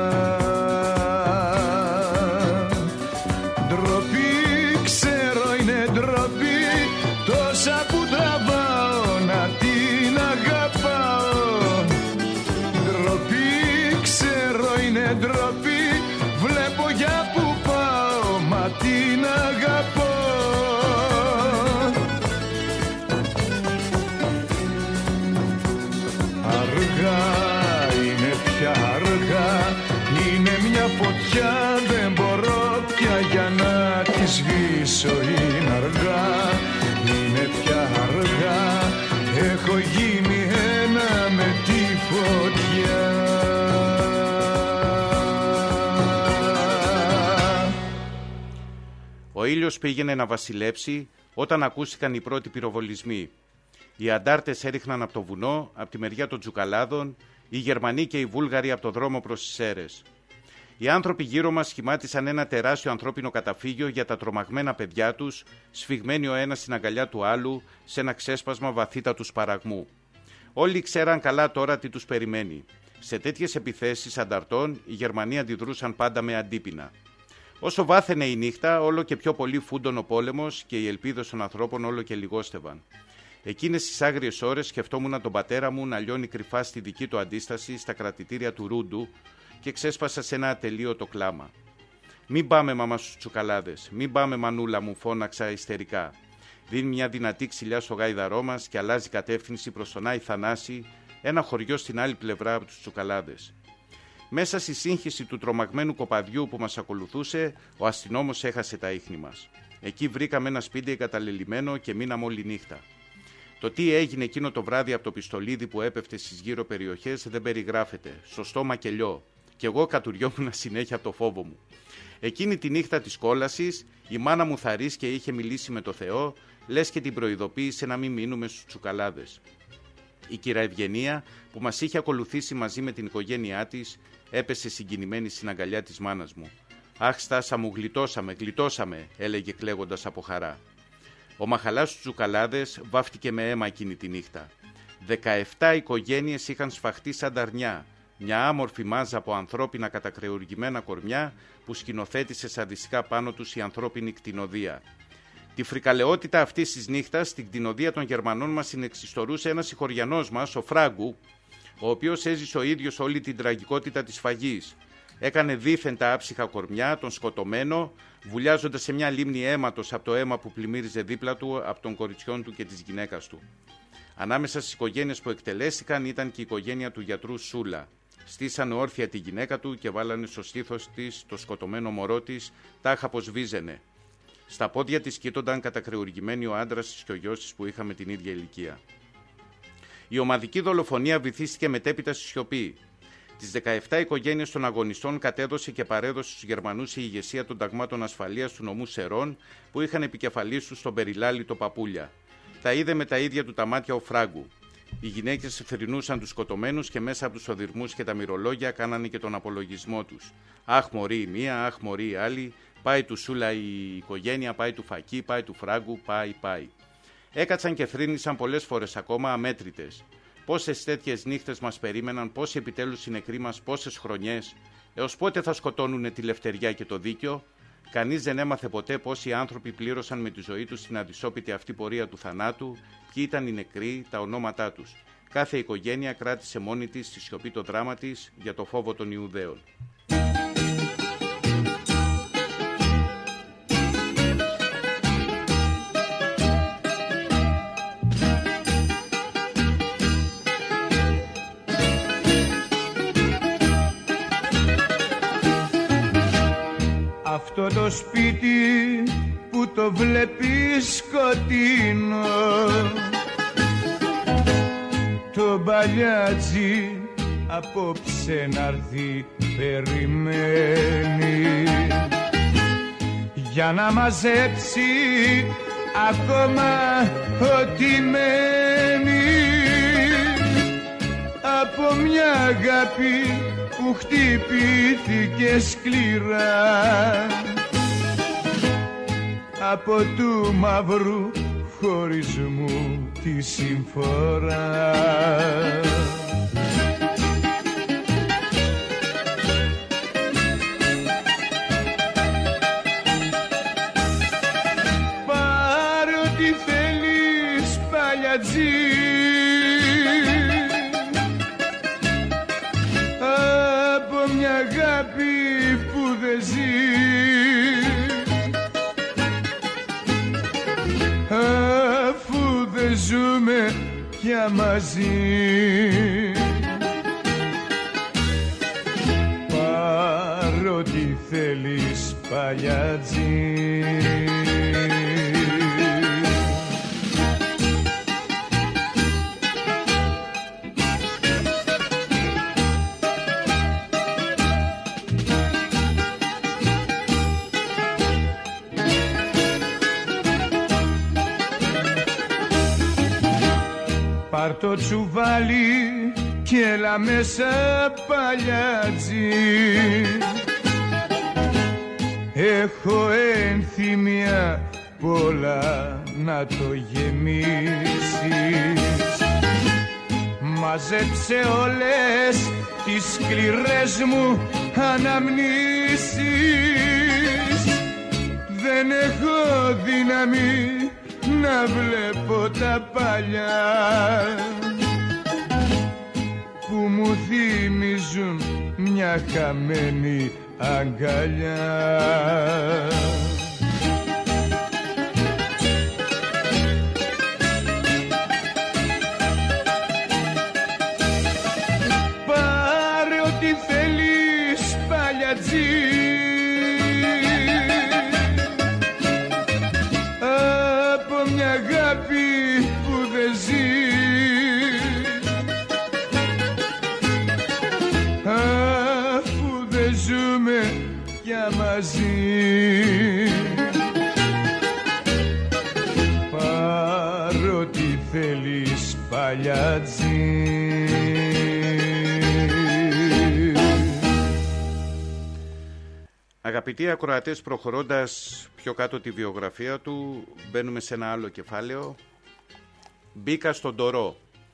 Ντροπή, ξέρω είναι ντροπή, τόσα που τραβάω να την αγαπάω. Ντροπή, ξέρω είναι ντροπή, βλέπω για που πάω, μα την αγαπώ. Αργά, είναι πια αργά, είναι μια φωτιά, δεν μπορώ πια για να τη σβήσω. Είναι αργά, είναι πια αργά, έχω γίνει ένα με τη φωτιά. Ο ήλιος πήγαινε να βασιλέψει όταν ακούστηκαν οι πρώτοι πυροβολισμοί. Οι αντάρτες έριχναν από το βουνό, από τη μεριά των Τζουκαλάδων, οι Γερμανοί και οι Βούλγαροι από το δρόμο προς τις Σέρρες. Οι άνθρωποι γύρω μας σχημάτισαν ένα τεράστιο ανθρώπινο καταφύγιο για τα τρομαγμένα παιδιά τους, σφιγμένοι ο ένας στην αγκαλιά του άλλου, σε ένα ξέσπασμα βαθύτατου σπαραγμού. Όλοι ξέραν καλά τώρα τι τους περιμένει. Σε τέτοιες επιθέσεις ανταρτών, οι Γερμανοί αντιδρούσαν πάντα με αντίπεινα. Όσο βάθαινε η νύχτα, όλο και πιο πολύ φούντον ο πόλεμος και οι ελπίδες των ανθρώπων όλο και λιγόστευαν. Εκείνες τις άγριες ώρες σκεφτόμουν τον πατέρα μου να λιώνει κρυφά στη δική του αντίσταση στα κρατητήρια του Ρούντου και ξέσπασα σε ένα ατελείωτο κλάμα. «Μην πάμε, μαμά, στους Τσουκαλάδες, μην πάμε, μανούλα μου», φώναξα ιστερικά. Δίνει μια δυνατή ξυλιά στο γάιδαρό μας και αλλάζει κατεύθυνση προς τον Άη Θανάση, ένα χωριό στην άλλη πλευρά από τους Τσουκαλάδες. Μέσα στη σύγχυση του τρομαγμένου κοπαδιού που μας ακολουθούσε, ο αστυνόμος έχασε τα ίχνη μας. Εκεί βρήκαμε ένα σπίτι εγκαταλελειμμένο και μείναμε όλη νύχτα. Το τι έγινε εκείνο το βράδυ από το πιστολίδι που έπεφτε στις γύρω περιοχές δεν περιγράφεται. Σωστό μακελιό. Κι εγώ κατουριόμουν συνέχεια από το φόβο μου. Εκείνη τη νύχτα της κόλασης, η μάνα μου θαρής και είχε μιλήσει με το Θεό, λες και την προειδοποίησε να μην μείνουμε στους τσουκαλάδες. Η κυρα Ευγενία, που μας είχε ακολουθήσει μαζί με την οικογένειά της, έπεσε συγκινημένη στην αγκαλιά της μάνας μου. «Αχ, Στάσα μου, γλιτώσαμε, γλιτώσαμε», έλεγε κλαίγοντας από χαρά. Ο μαχαλάς στους τσουκαλάδες βάφτηκε με αίμα εκείνη τη νύχτα. Δεκαεφτά οικογένειες είχαν σφαχτεί σαν ταρνιά, μια άμορφη μάζα από ανθρώπινα κατακρεουργημένα κορμιά που σκηνοθέτησε σαδιστικά πάνω τους η ανθρώπινη κτηνοδία. Τη φρικαλαιότητα αυτής της νύχτας στην κτηνοδία των Γερμανών μας συνεξιστορούσε ένας συγχωριανός μας, ο Φράγκου, ο οποίος έζησε ο ίδιος όλη την τραγικότητα της φαγής. Έκανε δήθεν τα άψυχα κορμιά, τον σκοτωμένο, βουλιάζοντας σε μια λίμνη αίματος από το αίμα που πλημμύριζε δίπλα του από των κοριτσιών του και της γυναίκας του. Ανάμεσα στις οικογένειες που εκτελέστηκαν ήταν και η οικογένεια του γιατρού Σούλα. Στήσανε όρθια τη γυναίκα του και βάλανε στο στήθος της το σκοτωμένο μωρό της, τάχα πως βίζαινε. Στα πόδια της κοίτονταν κατακρεουργημένοι ο άντρας της και ο γιος της που είχαμε την ίδια ηλικία. Η ομαδική δολοφονία βυθίστηκε μετέπειτα στη σιωπή. Τις δεκαεφτά οικογένειες των αγωνιστών κατέδωσε και παρέδωσε στους Γερμανούς η ηγεσία των ταγμάτων ασφαλείας του νομού Σερών, που είχαν επικεφαλής τους τον περιλάλητο Παπούλια. Τα είδε με τα ίδια του τα μάτια ο Φράγκου. Οι γυναίκες θρηνούσαν τους σκοτωμένους και μέσα από τους οδυρμούς και τα μυρολόγια κάνανε και τον απολογισμό τους. Αχ, μωρή η μία, αχ, μωρή η άλλη, πάει του Σούλα η οικογένεια, πάει του Φακί, πάει του Φράγκου, πάει, πάει. Έκατσαν και θρήνησαν πολλές φορές ακόμα αμέτρητες. Πόσες τέτοιες νύχτες μας περίμεναν, πόσοι επιτέλους οι νεκροί μας, πόσες χρονιές, έως πότε θα σκοτώνουνε τη λευτεριά και το δίκαιο. Κανείς δεν έμαθε ποτέ πόσοι άνθρωποι πλήρωσαν με τη ζωή τους την αδυσόπιτη αυτή πορεία του θανάτου, ποιοι ήταν οι νεκροί, τα ονόματά τους. Κάθε οικογένεια κράτησε μόνη της στη σιωπή το δράμα της για το φόβο των Ιουδαίων. Αυτό το σπίτι που το βλέπεις σκοτεινό, το μπαλιάτζι απόψε να'ρθεί περιμένει για να μαζέψει ακόμα ό,τι μένει από μια αγάπη που χτυπήθηκε σκληρά από του μαύρου χωρισμού τη συμφορά. Πάρε ό,τι θέλεις παλιατζή, μια αγάπη που δεν ζει, αφού δεν ζούμε πια μαζί. Πάρ' ό,τι θέλεις παλιάτζι. Πάρ' το τσουβάλι κι έλα μέσα παλιάτζι, έχω ένθυμια πολλά να το γεμίσεις. Μαζέψε όλες τις σκληρές μου αναμνήσεις, δεν έχω δύναμη να βλέπω τα παλιά που μου θυμίζουν μια χαμένη αγκαλιά. Πάρε ό,τι θέλεις παλιατζή, μια αγάπη που δεν ζει, αφού πια μαζί. Παρότι θέλεις παλιάτζι. Αγαπητοί ακροατές, προχωρώντας πιο κάτω τη βιογραφία του, μπαίνουμε σε ένα άλλο κεφάλαιο. Μπήκα στον τορό.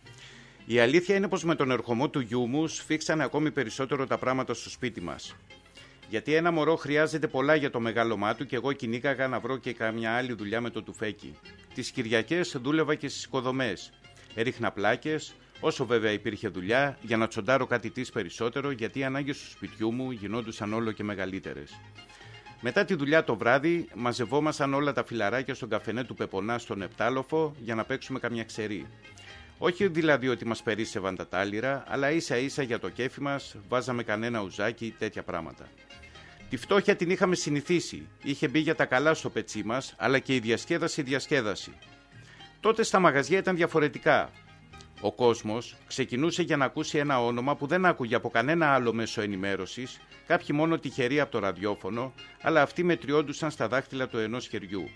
Η αλήθεια είναι πως με τον ερχομό του γιού μου σφίξανε ακόμη περισσότερο τα πράγματα στο σπίτι μας. Γιατί ένα μωρό χρειάζεται πολλά για το μεγάλωμά του και εγώ κυνήγαγα να βρω και καμιά άλλη δουλειά με το τουφέκι. Τις Κυριακές δούλευα και στις οικοδομές. Έριχνα πλάκες, όσο βέβαια υπήρχε δουλειά, για να τσοντάρω κάτι της περισσότερο, γιατί οι ανάγκες του σπιτιού μου γινόντουσαν όλο και μεγαλύτερες. Μετά τη δουλειά το βράδυ, μαζευόμασταν όλα τα φιλαράκια στον καφενέ του Πεπονά στον Επτάλοφο για να παίξουμε καμιά ξερή. Όχι δηλαδή ότι μας περίσσευαν τα τάλιρα, αλλά ίσα ίσα για το κέφι μας βάζαμε κανένα ουζάκι, τέτοια πράγματα. Τη φτώχεια την είχαμε συνηθίσει, είχε μπει για τα καλά στο πετσί μας, αλλά και η διασκέδαση διασκέδαση. Τότε στα μαγαζιά ήταν διαφορετικά. Ο κόσμος ξεκινούσε για να ακούσει ένα όνομα που δεν άκουγε από κανένα άλλο μέσο ενημέρωσης, κάποιοι μόνο τυχεροί από το ραδιόφωνο, αλλά αυτοί μετριόντουσαν στα δάχτυλα του ενός χεριού.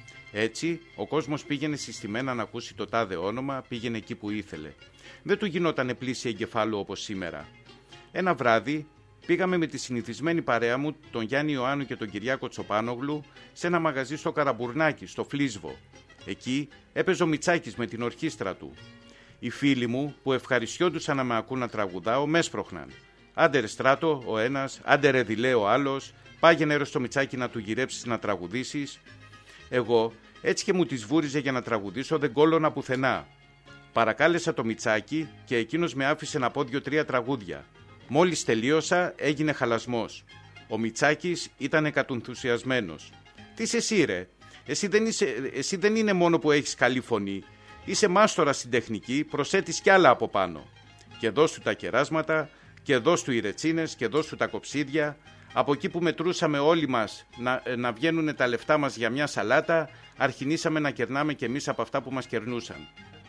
Έτσι, ο κόσμος πήγαινε συστημένα να ακούσει το τάδε όνομα, πήγαινε εκεί που ήθελε. Δεν του γινότανε πλήση εγκεφάλου όπως σήμερα. Ένα βράδυ πήγαμε με τη συνηθισμένη παρέα μου, τον Γιάννη Ιωάννου και τον Κυριάκο Τσοπάνογλου, σε ένα μαγαζί στο Καραμπουρνάκι, στο Φλίσβο. Εκεί έπαιζε ο Μιτσάκης με την ορχήστρα του. Οι φίλοι μου που ευχαριστιόντουσαν να με ακούν να τραγουδάω, με έσπροχναν. Άντε ρε Στράτο ο ένας, άντε ρε Δειλέ ο άλλος, πάγαινε ρε στο Μιτσάκι να του γυρέψεις να τραγουδήσεις. Εγώ, έτσι και μου τις βούριζε για να τραγουδήσω, δεν κόλωνα πουθενά. Παρακάλεσα το Μιτσάκι και εκείνος με άφησε να πω δύο-τρία τραγούδια. Μόλις τελείωσα, έγινε χαλασμός. Ο Μιτσάκης ήταν εκατοενθουσιασμένος. Τι είσαι εσύ ρε, εσύ δεν, είσαι, εσύ δεν είναι μόνο που έχεις καλή φωνή, είσαι μάστορα στην τεχνική, προσέτεις κι άλλα από πάνω. Και δώσ' του τα κεράσματα, και δώσ' του οι ρετσίνες, και δώσ' του τα κοψίδια. Από εκεί που μετρούσαμε όλοι μας να, να βγαίνουν τα λεφτά μας για μια σαλάτα, αρχινήσαμε να κερνάμε κι εμείς από αυτά που μας κερνούσαν.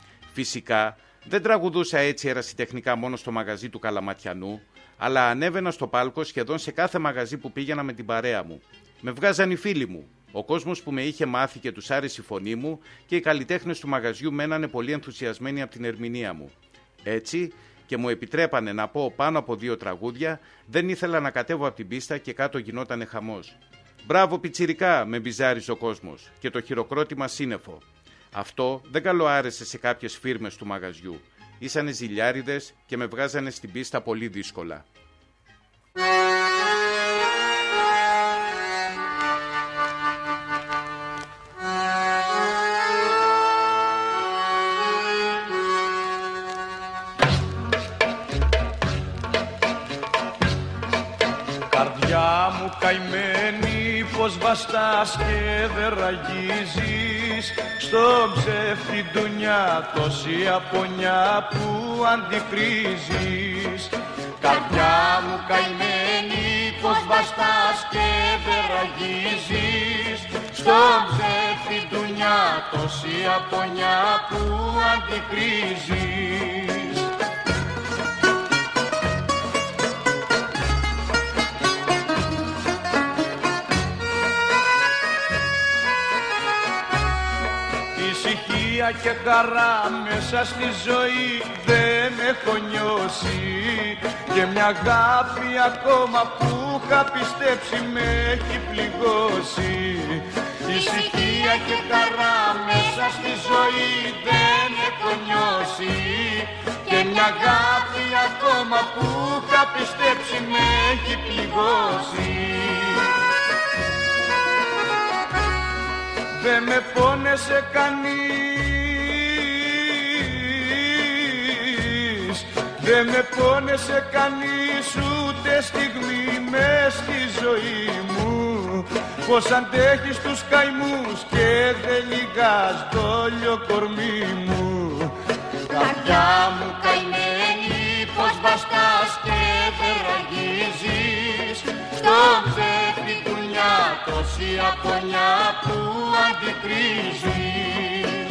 Φυσικά, δεν τραγουδούσα έτσι ερασιτεχνικά μόνο στο μαγαζί του Καλαματιανού, αλλά ανέβαινα στο πάλκο σχεδόν σε κάθε μαγαζί που πήγαινα με την παρέα μου. Με βγάζαν οι φίλοι μου, ο κόσμος που με είχε μάθει και τους άρεσε η φωνή μου και οι καλλιτέχνες του μαγαζιού μένανε πολύ ενθουσιασμένοι από την ερμηνεία μου. Έτσι, και μου επιτρέπανε να πω πάνω από δύο τραγούδια, δεν ήθελα να κατέβω από την πίστα και κάτω γινότανε χαμός. «Μπράβο πιτσιρικά», με μπιζάριζε ο κόσμος και το χειροκρότημα σύννεφο. Αυτό δεν καλοάρεσε σε κάποιες φίρμες του μαγαζιού. Ήσανε ζηλιάριδες και με βγάζανε στην πίστα πολύ δύσκολα. Καρδιά μου καημένη, πως βαστάς και δεν ραγίζεις, στο ψεύτη ντουνιά τόση απονιά που αντικρίζεις. Καρδιά μου καημένη, πως βαστάς και δεν ραγίζεις, στο ψεύτη ντουνιά τόση απονιά που αντικρίζεις. Και χαρά μέσα στη ζωή δεν έχω νιώσει, και μια αγάπη ακόμα που είχα πιστέψει με έχει πληγώσει. Ησυχία και χαρά μέσα στη ζωή δεν έχω νιώσει, και μια αγάπη ακόμα που είχα πιστέψει με έχει πληγώσει. Δεν με πόνεσε κανείς, δεν με πόνεσε κανείς ούτε στιγμή μες στη ζωή μου, πως αντέχεις τους καημούς και δεν λυγάς το κορμί μου. Καρδιά μου καημένη, πως βαστάς και δεν ραγίζεις, στον ψεύτη ντουνιά τόση απονιά που αντικρίζεις.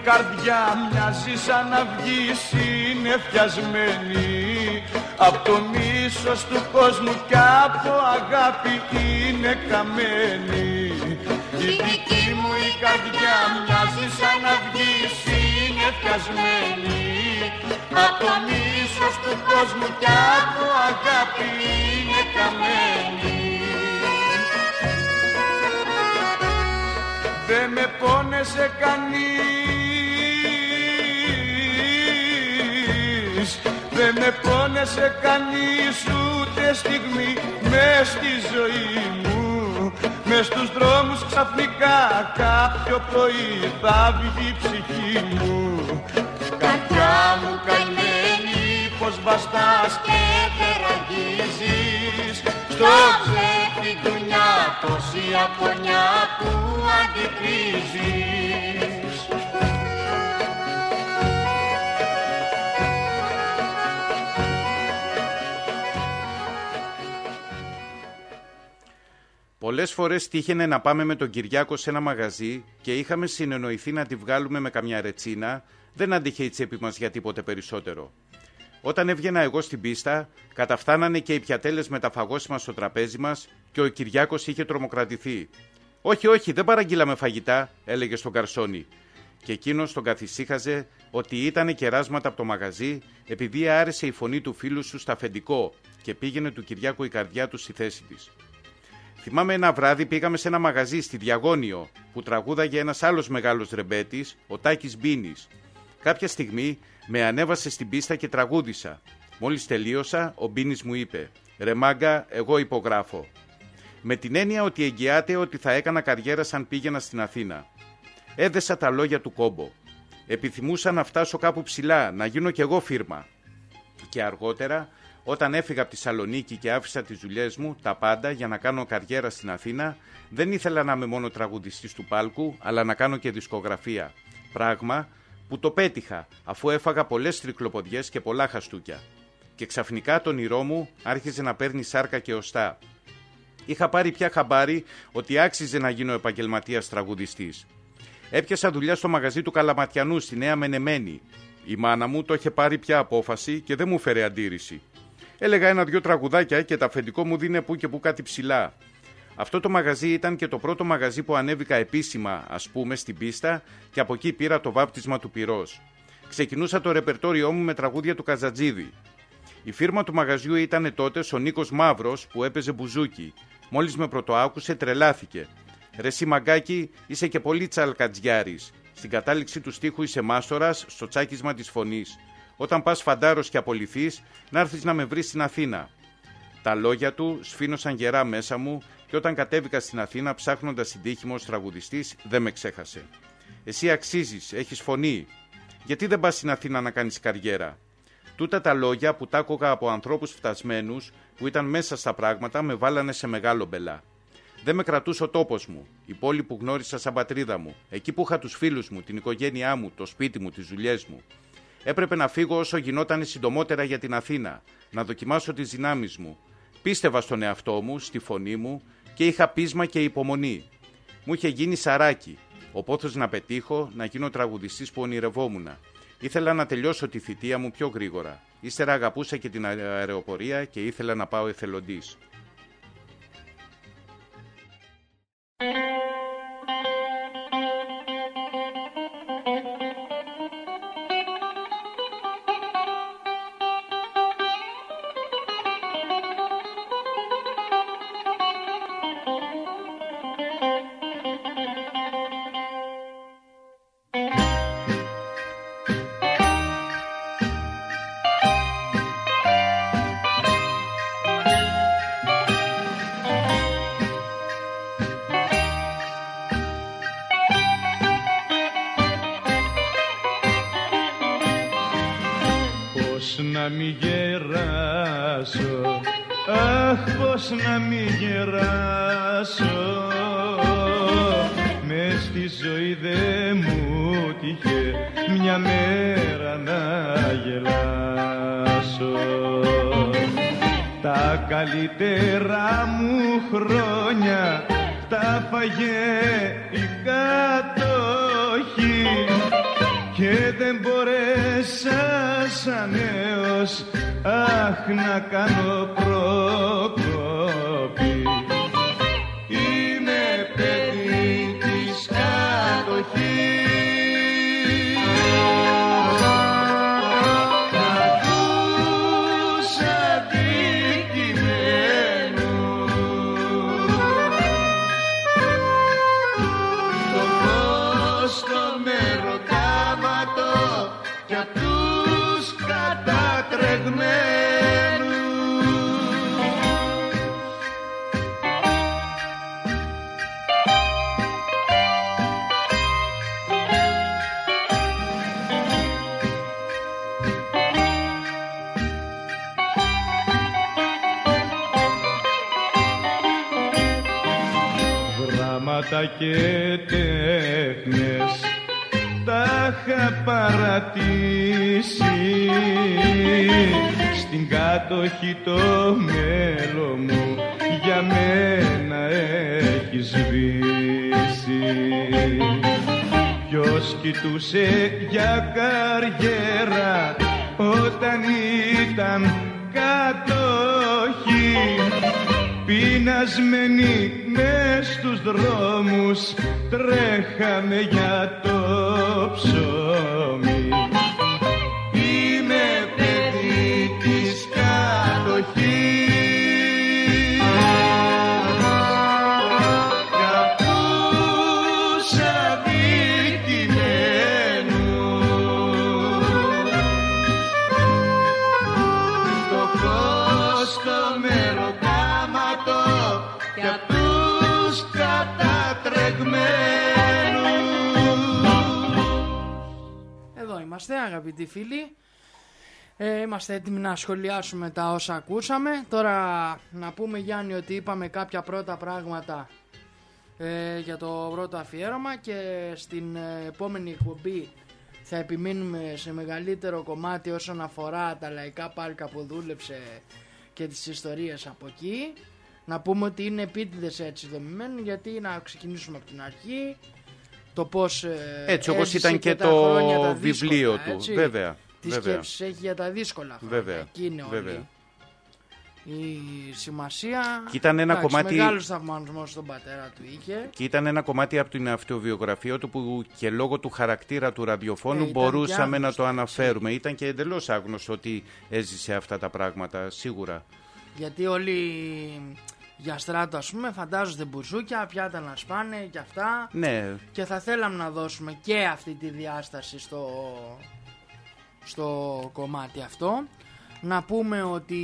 καρδιά μοιάζει σαν να βγει συννεφιασμένη. Απ' το μίσος του κόσμου κι από αγάπη είναι καμένη. Η δική μου η καρδιά μοιάζει σαν να βγει συννεφιασμένη. Απ' το μίσος του κόσμου κι από αγάπη είναι καμένη. Δε με πόνεσε κανείς, δε με πόνεσε κανείς ούτε στιγμή μες στη ζωή μου. Μες στους δρόμους ξαφνικά κάποιο πρωί θα βγει η ψυχή μου. Καρδιά μου καημένη, πως βαστάς και δεν ραγίζεις στο ψεύτη δουλειά τόση απονιά που αντικρίζεις. Πολλές φορές τύχαινε να πάμε με τον Κυριάκο σε ένα μαγαζί και είχαμε συνεννοηθεί να τη βγάλουμε με καμιά ρετσίνα, δεν άντυχε η τσέπη μας για τίποτε περισσότερο. Όταν έβγαινα εγώ στην πίστα, καταφτάνανε και οι πιατέλες με τα φαγόσιμα στο τραπέζι μας και ο Κυριάκος είχε τρομοκρατηθεί. «Όχι, όχι, δεν παραγγείλαμε φαγητά», έλεγε στον καρσόνι. Και εκείνος τον καθησύχαζε ότι ήτανε κεράσματα από το μαγαζί επειδή άρεσε η φωνή του φίλου σου στα αφεντικό και πήγαινε του Κυριάκου η καρδιά του στη θέση της. Θυμάμαι ένα βράδυ πήγαμε σε ένα μαγαζί στη Διαγώνιο που τραγούδαγε ένας άλλος μεγάλος ρεμπέτης, ο Τάκης Μπίνης. Κάποια στιγμή με ανέβασε στην πίστα και τραγούδισα. Μόλις τελείωσα, ο Μπίνης μου είπε «Ρε μάγκα, εγώ υπογράφω». Με την έννοια ότι εγγυάται ότι θα έκανα καριέρα σαν πήγαινα στην Αθήνα. Έδεσα τα λόγια του κόμπο. Επιθυμούσα να φτάσω κάπου ψηλά, να γίνω κι εγώ φίρμα. Και αργότερα, όταν έφυγα από τη Σαλονίκη και άφησα τις δουλειές μου, τα πάντα, για να κάνω καριέρα στην Αθήνα, δεν ήθελα να είμαι μόνο τραγουδιστής του πάλκου, αλλά να κάνω και δισκογραφία. Πράγμα που το πέτυχα, αφού έφαγα πολλές τρικλοποδιές και πολλά χαστούκια. Και ξαφνικά το όνειρό μου άρχιζε να παίρνει σάρκα και οστά. Είχα πάρει πια χαμπάρι ότι άξιζε να γίνω επαγγελματίας τραγουδιστής. Έπιασα δουλειά στο μαγαζί του Καλαματιανού στη Νέα Μενεμένη. Η μάνα μου το είχε πάρει πια απόφαση και δεν μου φέρε αντίρρηση. Έλεγα ένα-δυο τραγουδάκια και τα αφεντικό μου δίνε που και που κάτι ψηλά. Αυτό το μαγαζί ήταν και το πρώτο μαγαζί που ανέβηκα επίσημα, ας πούμε, στην πίστα και από εκεί πήρα το βάπτισμα του πυρός. Ξεκινούσα το ρεπερτόριό μου με τραγούδια του Καζατζίδη. Η φίρμα του μαγαζιού ήταν τότε ο Νίκος Μαύρος που έπαιζε μπουζούκι. Μόλις με πρωτοάκουσε τρελάθηκε. «Ρε συ μαγκάκι, είσαι και πολύ τσαλκατζιάρης. Στην κατάληξη του στίχου είσαι μάστορας στο τσάκισμα της φωνής. Όταν πας φαντάρος και απολυθείς, να έρθεις να με βρεις στην Αθήνα». Τα λόγια του σφήνωσαν γερά μέσα μου και όταν κατέβηκα στην Αθήνα ψάχνοντας την τύχη μου ως τραγουδιστής, δεν με ξέχασε. «Εσύ αξίζεις, έχεις φωνή. Γιατί δεν πας στην Αθήνα να κάνεις καριέρα?» Τούτα τα λόγια που τ' άκουγα από ανθρώπους φτασμένους που ήταν μέσα στα πράγματα με βάλανε σε μεγάλο μπελά. Δεν με κρατούσε ο τόπος μου, η πόλη που γνώρισα σαν πατρίδα μου, εκεί που είχα τους φίλους μου, την οικογένειά μου, το σπίτι μου, τις δουλειές μου. Έπρεπε να φύγω όσο γινόταν συντομότερα για την Αθήνα, να δοκιμάσω τις δυνάμεις μου. Πίστευα στον εαυτό μου, στη φωνή μου και είχα πείσμα και υπομονή. Μου είχε γίνει σαράκι, ο πόθος να πετύχω, να γίνω τραγουδιστής που ονειρευόμουν. Ήθελα να τελειώσω τη θητεία μου πιο γρήγορα. Ύστερα αγαπούσα και την αεροπορία και ήθελα να πάω εθελοντής. Να μη γεράσω, αχ πως να μη γεράσω. Μες στη ζωή δε μου τύχε μια μέρα να γελάσω. Τα καλύτερα μου χρόνια τα φαγε η κατοχή και δεν μπορέσα σαν νέος, αχ, να κάνω προκοπή. Είμαι παιδί της κατοχής, κακούς αντικειμένους, το φως το μεροκάματο κι απ' τους κατατρεγμένους. Γράμματα και τέχνες τα είχα παρατήσει, στην κατοχή το μέλλον μου για μένα έχει σβήσει. Ποιος κοιτούσε για καριέρα όταν ήταν κατοχή, πεινασμένοι μες στους δρόμους τρέχαμε για το ψωμί. Είμαι παιδί της κατοχής, για τους αδικημένους, το κόστο μεροκάματο κι απ' τους κατατρεγμένους. Εδώ είμαστε, αγαπητοί φίλοι. Ε, είμαστε έτοιμοι να σχολιάσουμε τα όσα ακούσαμε. Τώρα να πούμε, Γιάννη, ότι είπαμε κάποια πρώτα πράγματα ε, για το πρώτο αφιέρωμα, και στην ε, επόμενη εκπομπή θα επιμείνουμε σε μεγαλύτερο κομμάτι όσον αφορά τα λαϊκά πάρκα που δούλεψε και τις ιστορίες από εκεί. Να πούμε ότι είναι επίτηδες έτσι δομημένοι, γιατί να ξεκινήσουμε από την αρχή, το πώς ε, έτσι όπως ήταν και, και το δύσκολα, βιβλίο του, έτσι. βέβαια. Τι σκέψεις έχει για τα δύσκολα χρόνια. Βέβαια. Εκεί είναι Βέβαια. όλη η σημασία. Και ήταν ένα Εντάξει, κομμάτι... μεγάλος θαυμασμός στον πατέρα του είχε. Και ήταν ένα κομμάτι από την αυτοβιογραφία του που και λόγω του χαρακτήρα του ραδιοφώνου ε, μπορούσαμε να το έτσι. αναφέρουμε. Ήταν και εντελώς άγνωστο ότι έζησε αυτά τα πράγματα, σίγουρα. Γιατί όλοι για στράτο, ας πούμε, φαντάζονται μπουζούκια, πιάτα να σπάνε και αυτά. Ναι. Και θα θέλαμε να δώσουμε και αυτή τη διάσταση στο, στο κομμάτι αυτό. Να πούμε ότι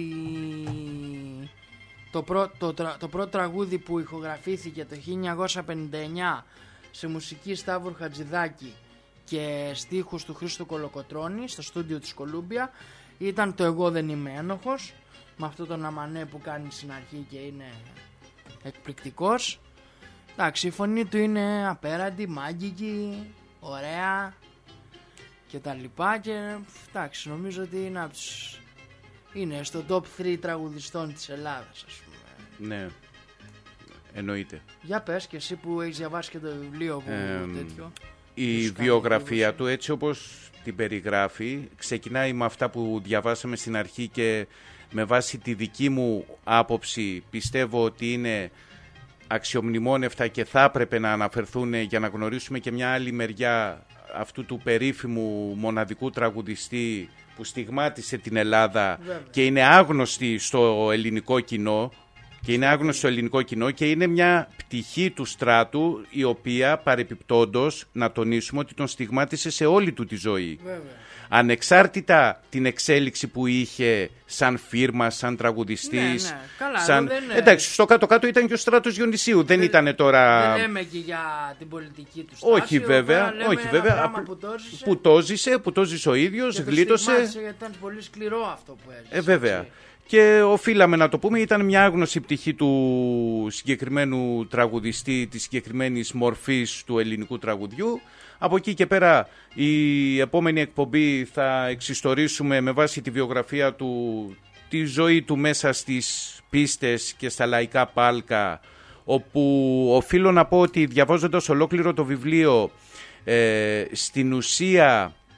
το, πρω, το, το πρώτο τραγούδι που ηχογραφήθηκε το χίλια εννιακόσια πενήντα εννιά σε μουσική Σταύρου Χατζηδάκη και στίχους του Χρήστου Κολοκοτρώνη στο στούντιο της Κολούμπια ήταν το «Εγώ δεν είμαι ένοχος», με αυτό τον αμανέ που κάνει στην αρχή και είναι εκπληκτικός. Εντάξει, η φωνή του είναι απέραντη, μάγκικη, ωραία και τα λοιπά, και εντάξει, νομίζω ότι είναι, από τους... είναι στο top τρία τραγουδιστών της Ελλάδας, ας πούμε. Ναι, εννοείται. Για πες και εσύ που έχεις διαβάσει και το βιβλίο που Ε, τέτοιο. Η βιογραφία του, έτσι όπως την περιγράφει, ξεκινάει με αυτά που διαβάσαμε στην αρχή και με βάση τη δική μου άποψη πιστεύω ότι είναι αξιομνημόνευτα και θα έπρεπε να αναφερθούν για να γνωρίσουμε και μια άλλη μεριά αυτού του περίφημου μοναδικού τραγουδιστή που στιγμάτισε την Ελλάδα. Βέβαια. Και είναι άγνωστη στο ελληνικό κοινό. Και είναι άγνωστο στο ελληνικό κοινό και είναι μια πτυχή του στράτου η οποία παρεπιπτόντως να τονίσουμε ότι τον στιγμάτισε σε όλη του τη ζωή. Βέβαια. Ανεξάρτητα την εξέλιξη που είχε σαν φίρμα, σαν τραγουδιστής. Ναι, ναι. Καλά, σαν... δεν... Εντάξει, στο κάτω-κάτω ήταν και ο Στράτος Διονυσίου. Δεν, δεν ήταν τώρα. Δεν λέμε και για την πολιτική του στάση. Όχι βέβαια. Όχι, βέβαια. Που το ζήσε. Που το ζήσε, που το ζήσε ο ίδιος, γλίτωσε. Γιατί ήταν πολύ σκληρό αυτό που έζησε. Ε, βέβαια. Έτσι. Και οφείλαμε να το πούμε, ήταν μια άγνωστη πτυχή του συγκεκριμένου τραγουδιστή, της συγκεκριμένης μορφής του ελληνικού τραγουδιού. Από εκεί και πέρα η επόμενη εκπομπή θα εξιστορήσουμε με βάση τη βιογραφία του τη ζωή του μέσα στις πίστες και στα λαϊκά πάλκα, όπου οφείλω να πω ότι διαβάζοντας ολόκληρο το βιβλίο ε, στην ουσία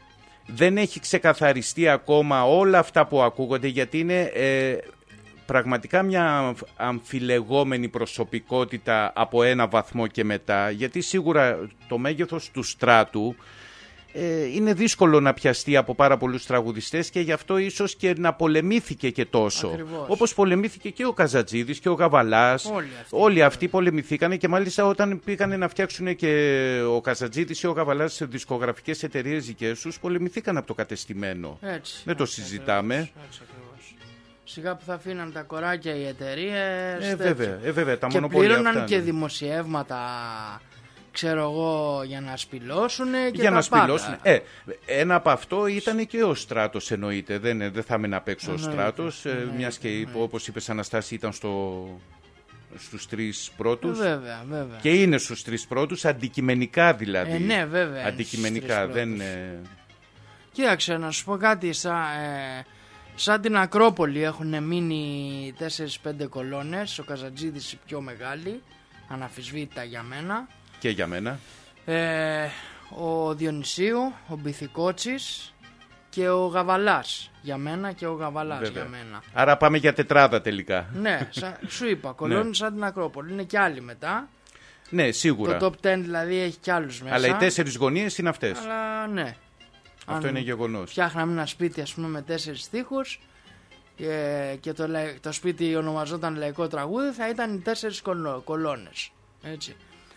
δεν έχει ξεκαθαριστεί ακόμα όλα αυτά που ακούγονται, γιατί είναι ε, πραγματικά μια αμφιλεγόμενη προσωπικότητα από ένα βαθμό και μετά, γιατί σίγουρα το μέγεθος του στράτου ε, είναι δύσκολο να πιαστεί από πάρα πολλούς τραγουδιστές και γι' αυτό ίσως και να πολεμήθηκε και τόσο. Ακριβώς. Όπως πολεμήθηκε και ο Καζατζίδης και ο Γαβαλάς. Όλοι αυτοί, Όλοι αυτοί πολεμηθήκανε και μάλιστα όταν πήγανε να φτιάξουν και ο Καζατζίδης ή ο Γαβαλάς σε δισκογραφικές εταιρείες δικές τους, πολεμηθήκαν από το κατεστημένο. Έτσι, Δεν το έτσι, συζητάμε. Ακριβώς, έτσι, ακριβώς. Σιγά που θα αφήναν τα κοράκια οι εταιρείες. Ε, βέβαια, ε, βέβαια, τα και μονοπόλια πλήρωναν αυτά, και ναι. δημοσιεύματα, ξέρω εγώ, για να σπηλώσουν και για τα να πάντα. σπηλώσουν. Ε, ένα από αυτό ήταν και ο Στράτος, εννοείται. Δεν, δεν θα έμενα απ' έξω ο Εννοείται, Στράτος, ε, εννοείται, μιας και εννοείται. όπως είπες Αναστάση ήταν στο, στους τρεις πρώτους. Βέβαια, βέβαια. Και είναι στους τρεις πρώτους, αντικειμενικά δηλαδή. Ε, ναι, βέβαια. είναι Αντικειμενικά, στους τρεις δεν... πρώτους. ε, Κοίταξε, να σου πω κάτι. Σαν, ε, σαν την Ακρόπολη έχουν μείνει τέσσερις πέντε κολόνες. Ο Καζατζίδης η πιο μεγάλη, αναφυσβήτητα για μένα. Και για μένα. Ε, ο Διονυσίου, ο Μπιθικότσης και ο Γαβαλάς για μένα και ο Γαβαλάς Βέβαια. για μένα. Άρα πάμε για τετράδα τελικά. Ναι, σαν, σου είπα, κολώνει σαν την Ακρόπολη. Είναι και άλλοι μετά. Ναι, σίγουρα. Το top δέκα δηλαδή έχει κι άλλους μέσα. Αλλά οι τέσσερις γωνίες είναι αυτές. Αλλά ναι. Αυτό Αν είναι γεγονός. φτιάχναμε ένα σπίτι, ας πούμε, με τέσσερις στίχους και, και το, λαϊ- το σπίτι ονομαζόταν Λαϊκό Τραγούδι, θα ήταν οι τέσσερις κολο- κολόνες. Έτσι.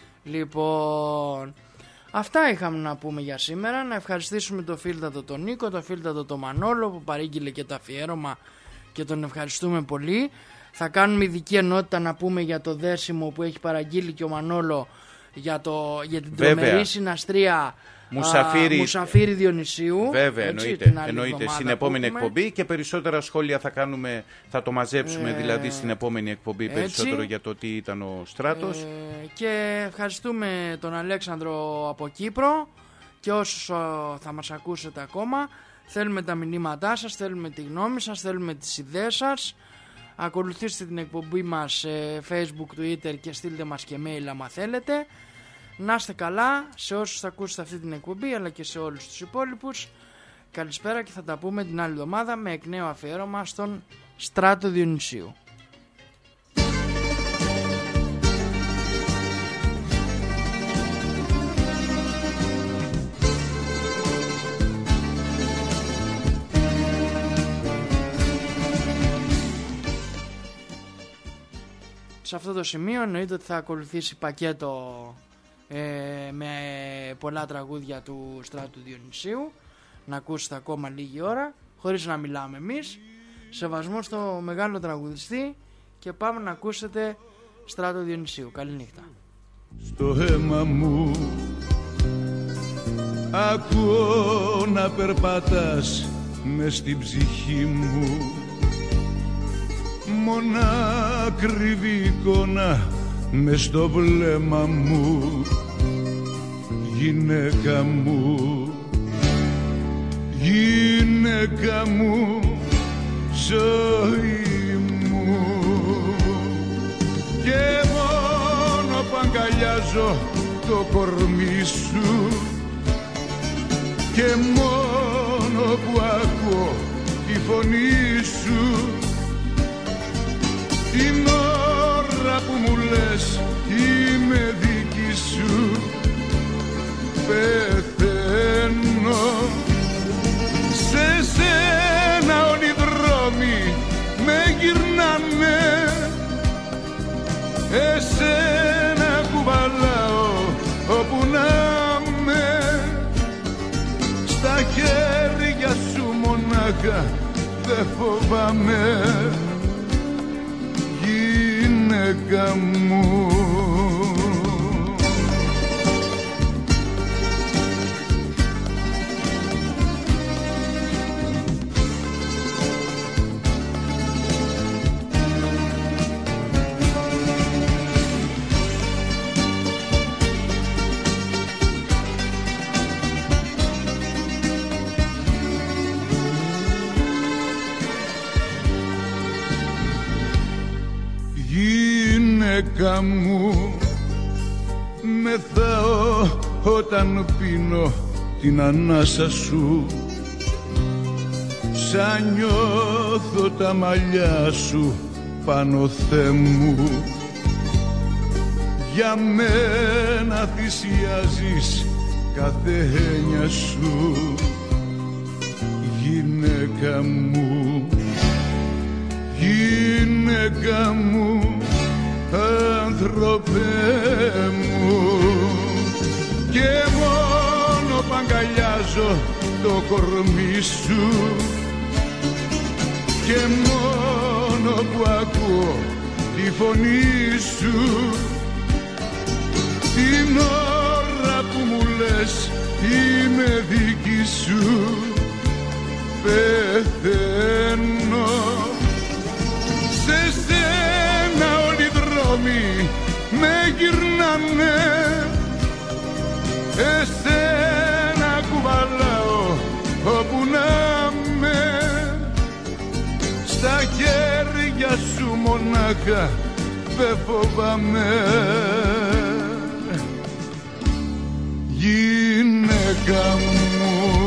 Λοιπόν, αυτά είχαμε να πούμε για σήμερα. Να ευχαριστήσουμε τον φίλτατο τον Νίκο, τον φίλτατο τον Μανόλο που παρήγγειλε και το αφιέρωμα και τον ευχαριστούμε πολύ. Θα κάνουμε ειδική ενότητα να πούμε για το δέσιμο που έχει παραγγείλει και ο Μανόλο για, το, για την Βέβαια. τρομερή συναστρία Μουσαφίρι, α, Μουσαφίρι Διονυσίου. Βέβαια, έτσι, εννοείται. την άλλη εννοείται. εβδομάδα Στην που επόμενη έχουμε. εκπομπή και περισσότερα σχόλια θα κάνουμε, θα το μαζέψουμε Ε, δηλαδή στην επόμενη εκπομπή έτσι. περισσότερο για το τι ήταν ο Στράτος. Ε, και ευχαριστούμε τον Αλέξανδρο από Κύπρο και όσους ο, θα μας ακούσετε ακόμα. Θέλουμε τα μηνύματά σας, θέλουμε τη γνώμη σας, θέλουμε τις ιδέες σας. Ακολουθήστε την εκπομπή μας σε Facebook, Twitter και στείλτε μας και mail άμα θέλετε. Να είστε καλά σε όσους θα ακούσετε αυτή την εκπομπή αλλά και σε όλους τους υπόλοιπους. Καλησπέρα και θα τα πούμε την άλλη εβδομάδα με εκ νέου αφιέρωμα στον Στράτο Διονυσίου. Σε αυτό το σημείο εννοείται ότι θα ακολουθήσει πακέτο ε, με πολλά τραγούδια του Στράτου Διονυσίου. Να ακούσετε ακόμα λίγη ώρα χωρίς να μιλάμε εμείς. Σεβασμό στο μεγάλο τραγουδιστή και πάμε να ακούσετε Στράτο Διονυσίου. Καληνύχτα. Στο αίμα μου ακούω να περπατάς μες στην ψυχή μου, μονάκριβη εικόνα μες στο βλέμμα μου, γυναίκα μου, γυναίκα μου, ζωή μου. Και μόνο που αγκαλιάζω το κορμί σου και μόνο που ακούω τη φωνή σου, την ώρα που μου λες είμαι δική σου, πεθαίνω. Σε σένα όλοι οι δρόμοι με γυρνάνε, εσένα κουβαλάω όπου να με, στα χέρια σου μονάχα δεν φοβάμαι, γυναίκα μου. Γυναίκα μου, μεθάω όταν πίνω την ανάσα σου, σαν νιώθω τα μαλλιά σου πάνω, Θεέ μου. Για μένα θυσιάζεις κάθε έννοια σου, γυναίκα μου, γυναίκα μου, άνθρωπε μου. Και μόνο που αγκαλιάζω το κορμί σου και μόνο που ακούω τη φωνή σου, την ώρα που μου λες είμαι δική σου, πεθαίνω. Σε σένα όλοι οι δρόμοι με γυρνάνε, εσένα κουβαλάω όπου να με. Στα χέρια σου μονάχα δεν φοβάμαι, γυναίκα μου.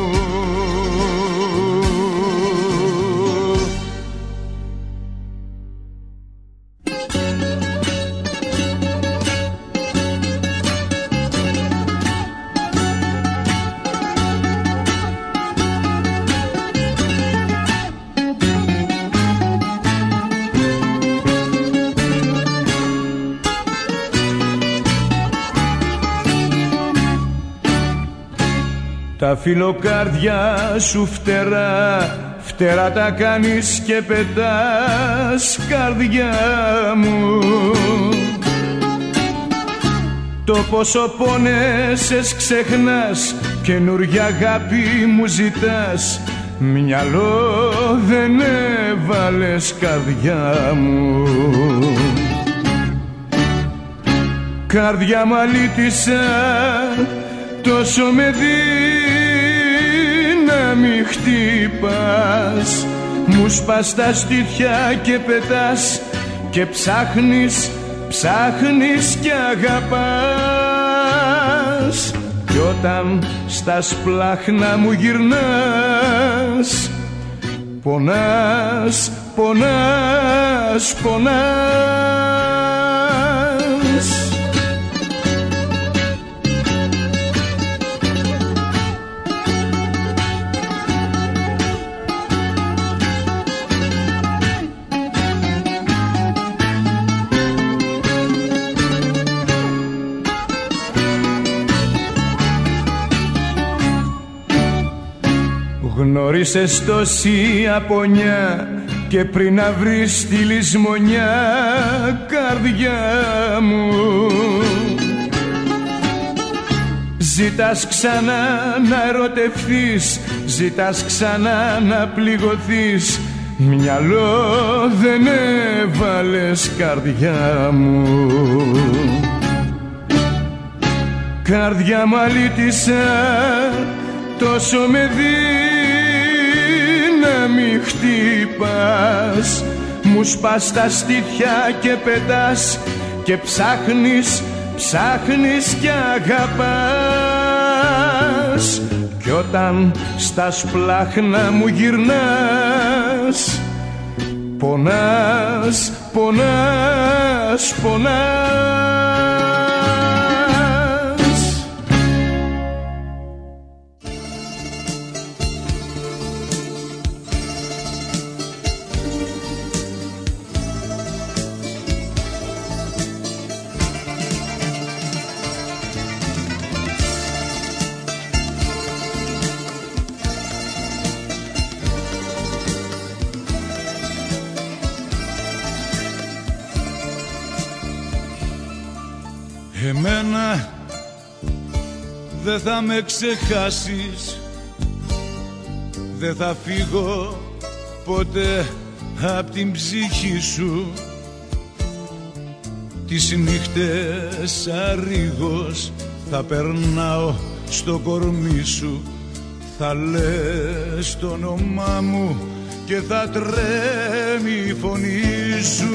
Τα φιλοκάρδια σου φτερά, φτερά τα κάνεις και πετάς, καρδιά μου. Το πόσο πόνεσες ξεχνάς, καινούρια αγάπη μου ζητάς, μυαλό δεν έβαλες, καρδιά μου. Καρδιά μου αλήτησα, τόσο με δύναμη χτύπας, μου σπάς τα στήθια και πετάς και ψάχνεις, ψάχνεις και αγαπάς. Κι όταν στα σπλάχνα μου γυρνάς, πονάς, πονάς, πονάς. Γνώρισες τόση απονιά και πριν να βρεις τη λησμονιά, καρδιά μου. Ζητάς ξανά να ερωτευθείς, ζητάς ξανά να πληγωθείς, μυαλό δεν έβαλες, καρδιά μου. Καρδιά μου αλήτησα, τόσο με δύναμη χτύπας, μου σπάς τα στήθια και πετάς και ψάχνεις, ψάχνεις και αγαπάς. Κι όταν στα σπλάχνα μου γυρνάς, πονάς, πονάς, πονάς. Εμένα δεν θα με ξεχάσεις, δεν θα φύγω ποτέ απ' την ψυχή σου. Τις νύχτες αρρίγος θα περνάω στο κορμί σου, θα λες το όνομά μου και θα τρέμει η φωνή σου.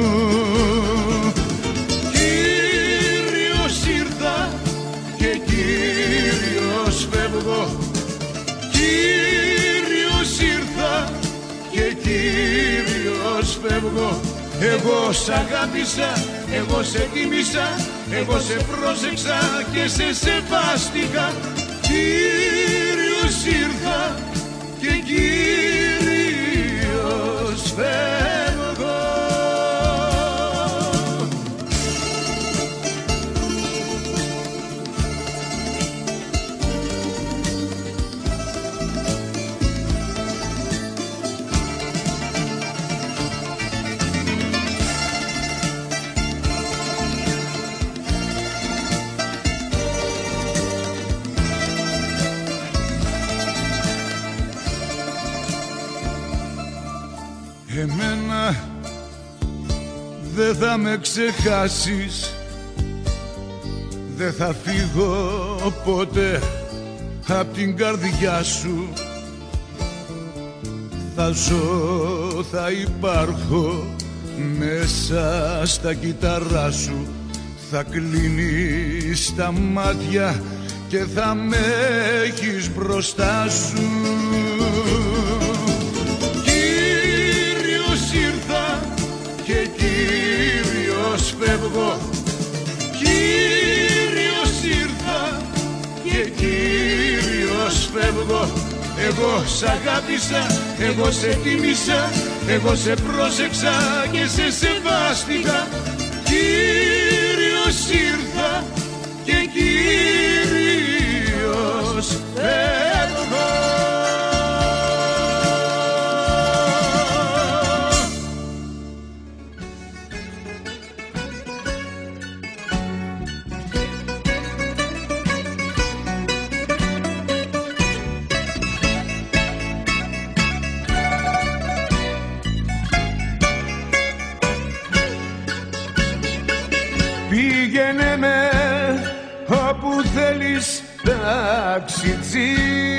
Και Κύριος φεύγω, Κύριος ήρθα Κύριος φεύγω. Εγώ σ' αγάπησα, εγώ σε τίμησα, εγώ σε πρόσεξα και σε σεβάστηκα. Κύριος ήρθα και Κύριος φεύγω. Εμένα δεν θα με ξεχάσεις, δεν θα φύγω ποτέ απ' την καρδιά σου. Θα ζω, θα υπάρχω μέσα στα κύτταρά σου. Θα κλείνεις τα μάτια και θα με έχεις μπροστά σου. Και Κύριος φεύγω. Κύριος ήρθα και Κύριος φεύγω. Εγώ σ' αγάπησα, εγώ σε τίμησα, εγώ σε πρόσεξα και σε σεβάστηκα. Κύριος ήρθα και Κύριος φεύγω. Πήγαινε με όπου θέλεις ταξιτζή.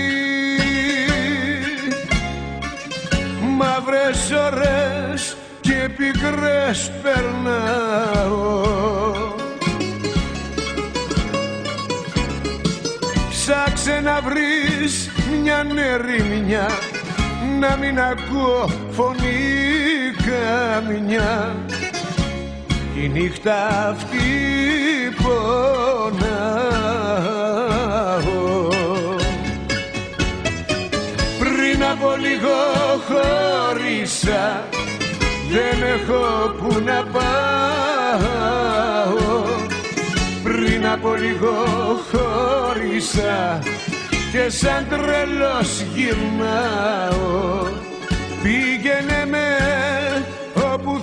Μαύρες ώρες και πικρές περνάω. Ψάξε να βρεις μια ερημιά, να μην ακούω φωνή καμιά. Η νύχτα αυτή πονάω. Πριν από λίγο χωρίσα, δεν έχω που να πάω. Πριν από λίγο χωρίσα και σαν τρελός γυρνάω. Πήγαινε με όπου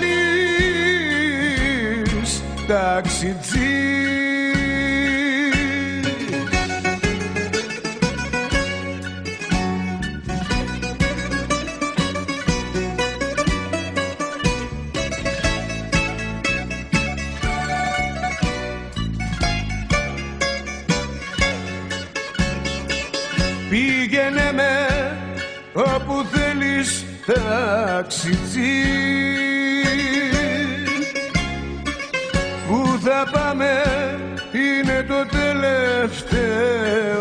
θέλεις ταξιτζή. Πήγαινε με όπου θέλεις ταξιτζή. Που θα πάμε είναι το τελευταίο.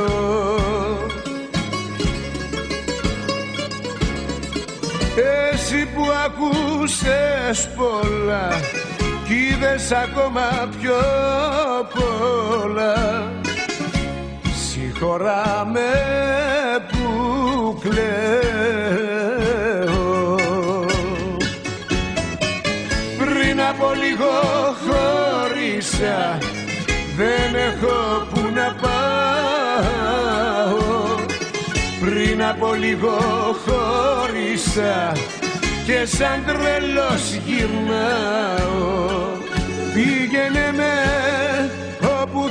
Εσύ που ακούσες πολλά κι είδες ακόμα πιο πολλά, συγχωράμε που κλαίω. Πριν από λίγο χωρίσα, δεν έχω που να πάω. Πριν από λίγο χωρίσα και σαν τρελός γυρνάω. Πήγαινε με όπου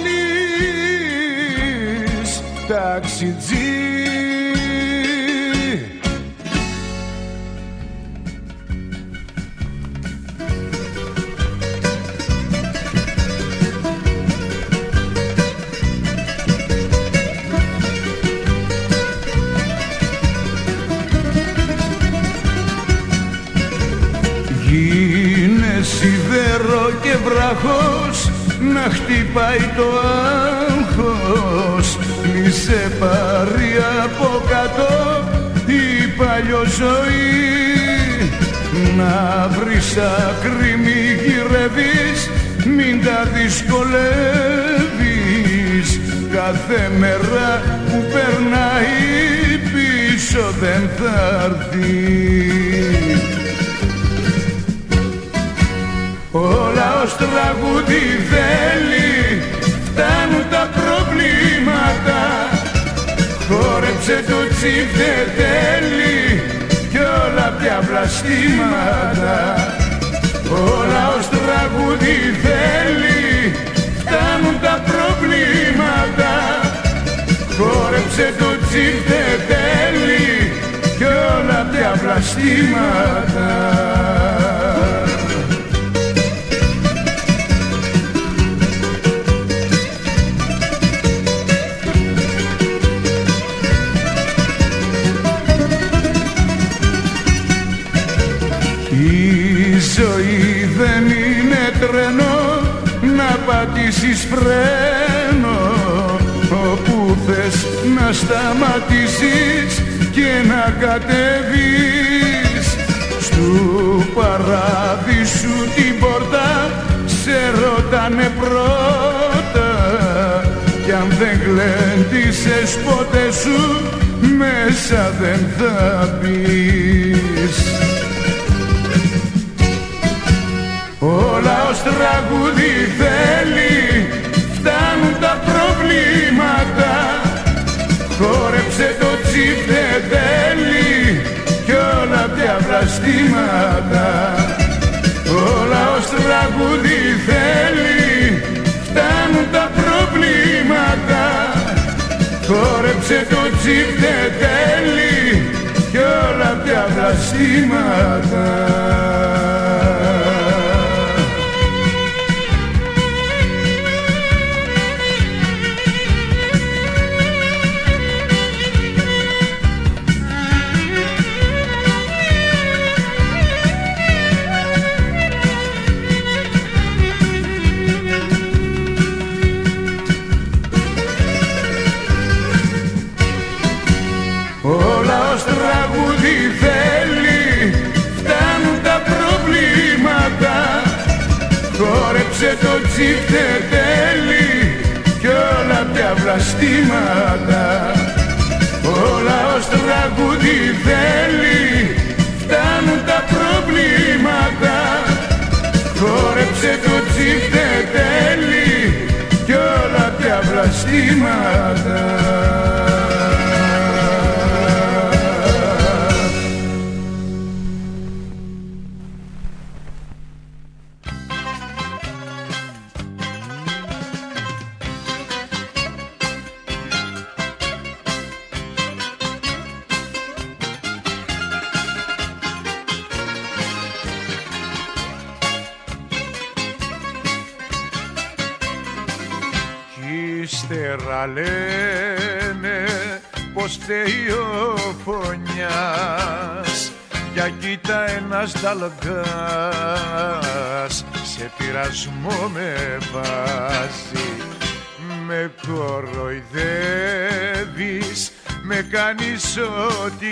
θέλεις ταξιτζή. Γίνε σιδέρο και βράχος, να χτυπάει το άγχος. Μη σε πάρει από κάτω η παλιό ζωή. να βρεις άκρη μη γυρεύεις, μην τα δυσκολεύεις. Κάθε μέρα που περνάει πίσω δεν θα έρθει. Ο λαός τραγούδι θέλει, φτάνουν τα προβλήματα. Χόρεψε το τσιφτετέλι κι όλα πια βλαστήματα. Ο λαός τραγούδι θέλει, φτάνουν τα προβλήματα. Χόρεψε το τσιφτετέλι κι όλα πια βλαστήματα. Η ζωή δεν είναι τρένο να πατήσεις φρένο. Όπου θες να σταματήσεις και να κατέβεις, στου παράδεισου την πόρτα σε ρωτάνε πρώτα. Κι αν δεν γλέντισες ποτέ σου, μέσα δεν θα μπεις. Ο λαός τραγούδι θέλει, φτάνουν τα προβλήματα. Χόρεψε το τσιφτετέλι κι όλα πια βλαστήματα. Ο λαός τραγούδι θέλει, φτάνουν τα προβλήματα. Χόρεψε το τσιφτετέλι κι όλα πια βλαστήματα. Χόρεψε το τσιφτετέλι κι όλα πια βλαστήματα. Ο λαός τραγούδι θέλει, φτάνουν τα προβλήματα. Χόρεψε το τσιφτετέλι κι όλα πια βλαστήματα. Ύστερα λένε πως φταίει ο φωνιάς, για κοίτα ένας δαλγκάς σε πειρασμό με βάζει. Με κοροϊδεύεις, με κάνεις ό,τι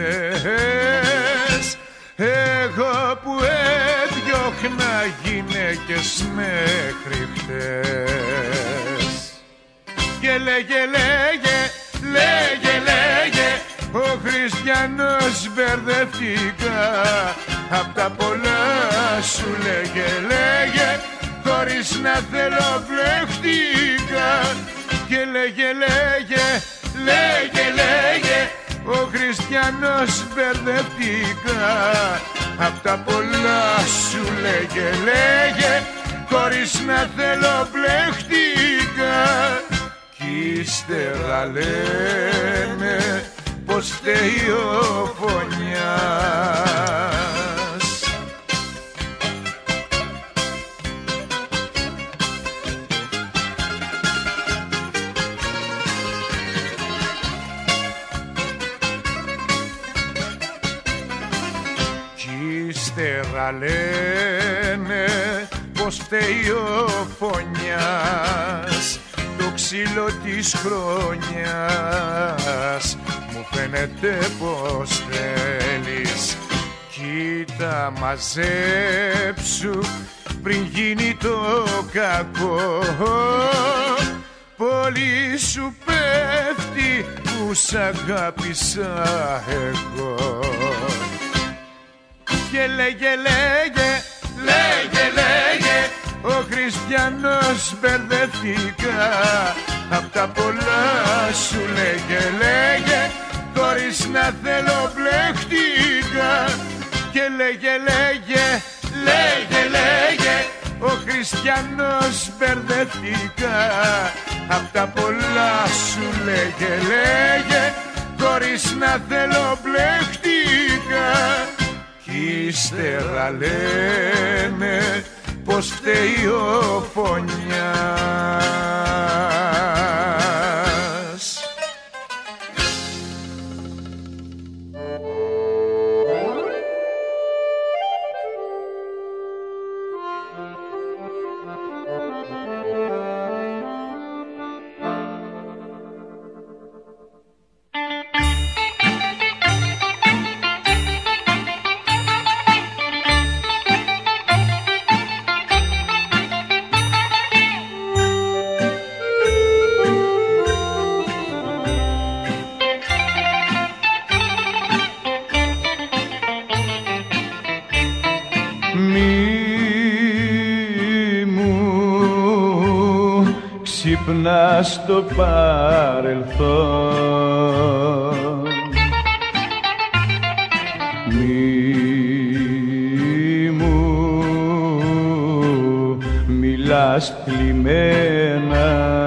θες. Εγώ που έδιωχνα γυναίκες μέχρι χτες. Και λέγε, λέγε, λέγε, λέγε, ο Χριστιανός μπερδευτήκα. Απ' τα πολλά σου λέγε, λέγε, χωρίς να θέλω μπλεχτήκα. Και λέγε, λέγε, λέγε, λέγε, ο Χριστιανός μπερδευτήκα. Απ' τα πολλά σου λέγε, λέγε, χωρίς να θέλω μπλεχτήκα. Ύστερα λένε πως φταίει ο φωνιάς. Ύστερα λένε πως φταίει ο φωνιάς. Το ξύλο της χρονιάς μου φαίνεται πως θέλεις Κοίτα μαζέψου πριν γίνει το κακό, πολύ σου πέφτει που σ' αγάπησα εγώ. Και λέγε, λέγε, λέγε, λέγε, ο Χριστιανός μπερδευτήκα. Απ' τα πολλά σου λέγε, λέγε, χωρίς να θέλω μπλεχτήκα. Και λέγε, λέγε, λέγε, λέγε, ο Χριστιανός μπερδευτήκα. Απ' τα πολλά σου λέγε, λέγε, χωρίς να θέλω μπλεχτήκα. Κι ύστερα λένε πως φταίει ο φωνιάς. Ξύπνα στο παρελθόν, μη μου μιλάς θλιμμένα.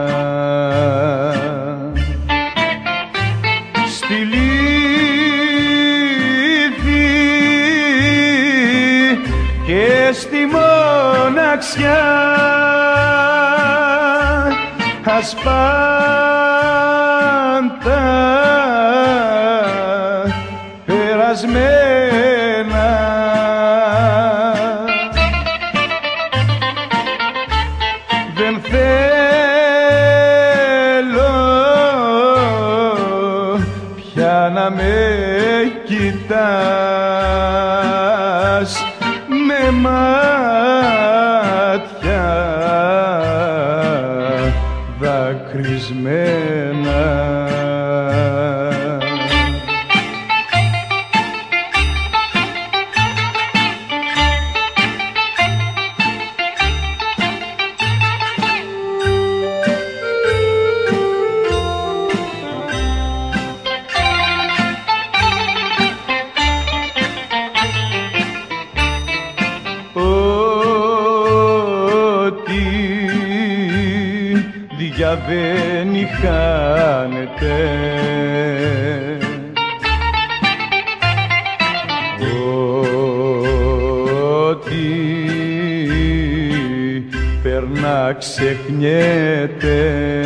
Στη λύθη και στη μοναξιά ασπάντα περασμένα. Δεν θέλω πια να με κοιτάς με μάτια δακρυσμένα. Διαβαίνει χάνεται, ό,τι περνά ξεχνιέται.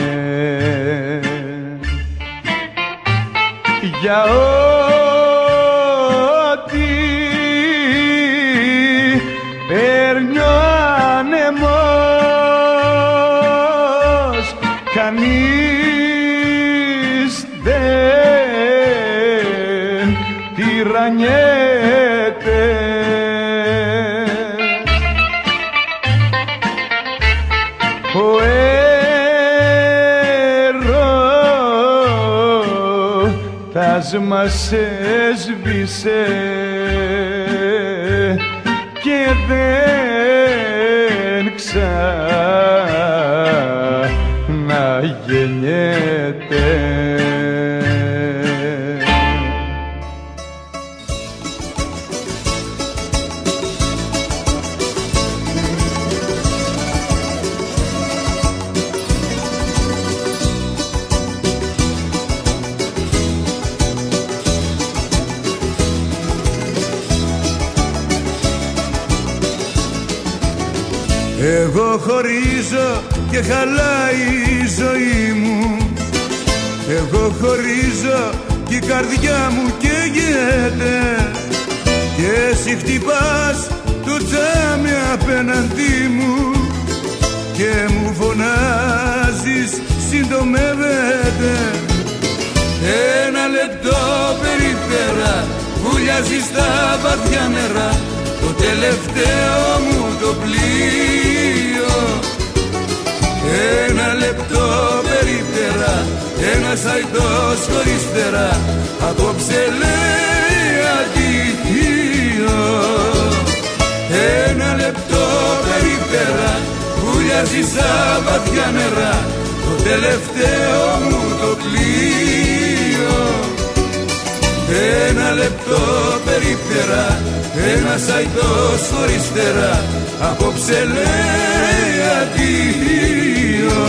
Για ό,τι παίρνει ο άνεμος, κανείς δεν τυραννιέται. Ο έρωτας μας έσβησε και δεν ξαναγεννιέται. Εγώ χωρίζω και χαλάει η ζωή μου. Εγώ χωρίζω και η καρδιά μου καίγεται. Και εσύ χτυπάς το τζάμι απέναντί μου και μου φωνάζεις συντομεύεται. Ένα λεπτό περιφέρα, βουλιά βουλιάζει στα βαθιά νερά το τελευταίο μου το πλοίο. Ένα λεπτό περίπτερα, ένας αϊτός χωρίς φτερά, απόψε λέει αντίο. Ένα λεπτό περίπτερα, βουλιάζει στα βαθιά νερά το τελευταίο μου το πλοίο. Ένα λεπτό περίπτερα, ένας αϊτός χωρίς φτερά, απόψε λέει αντίο.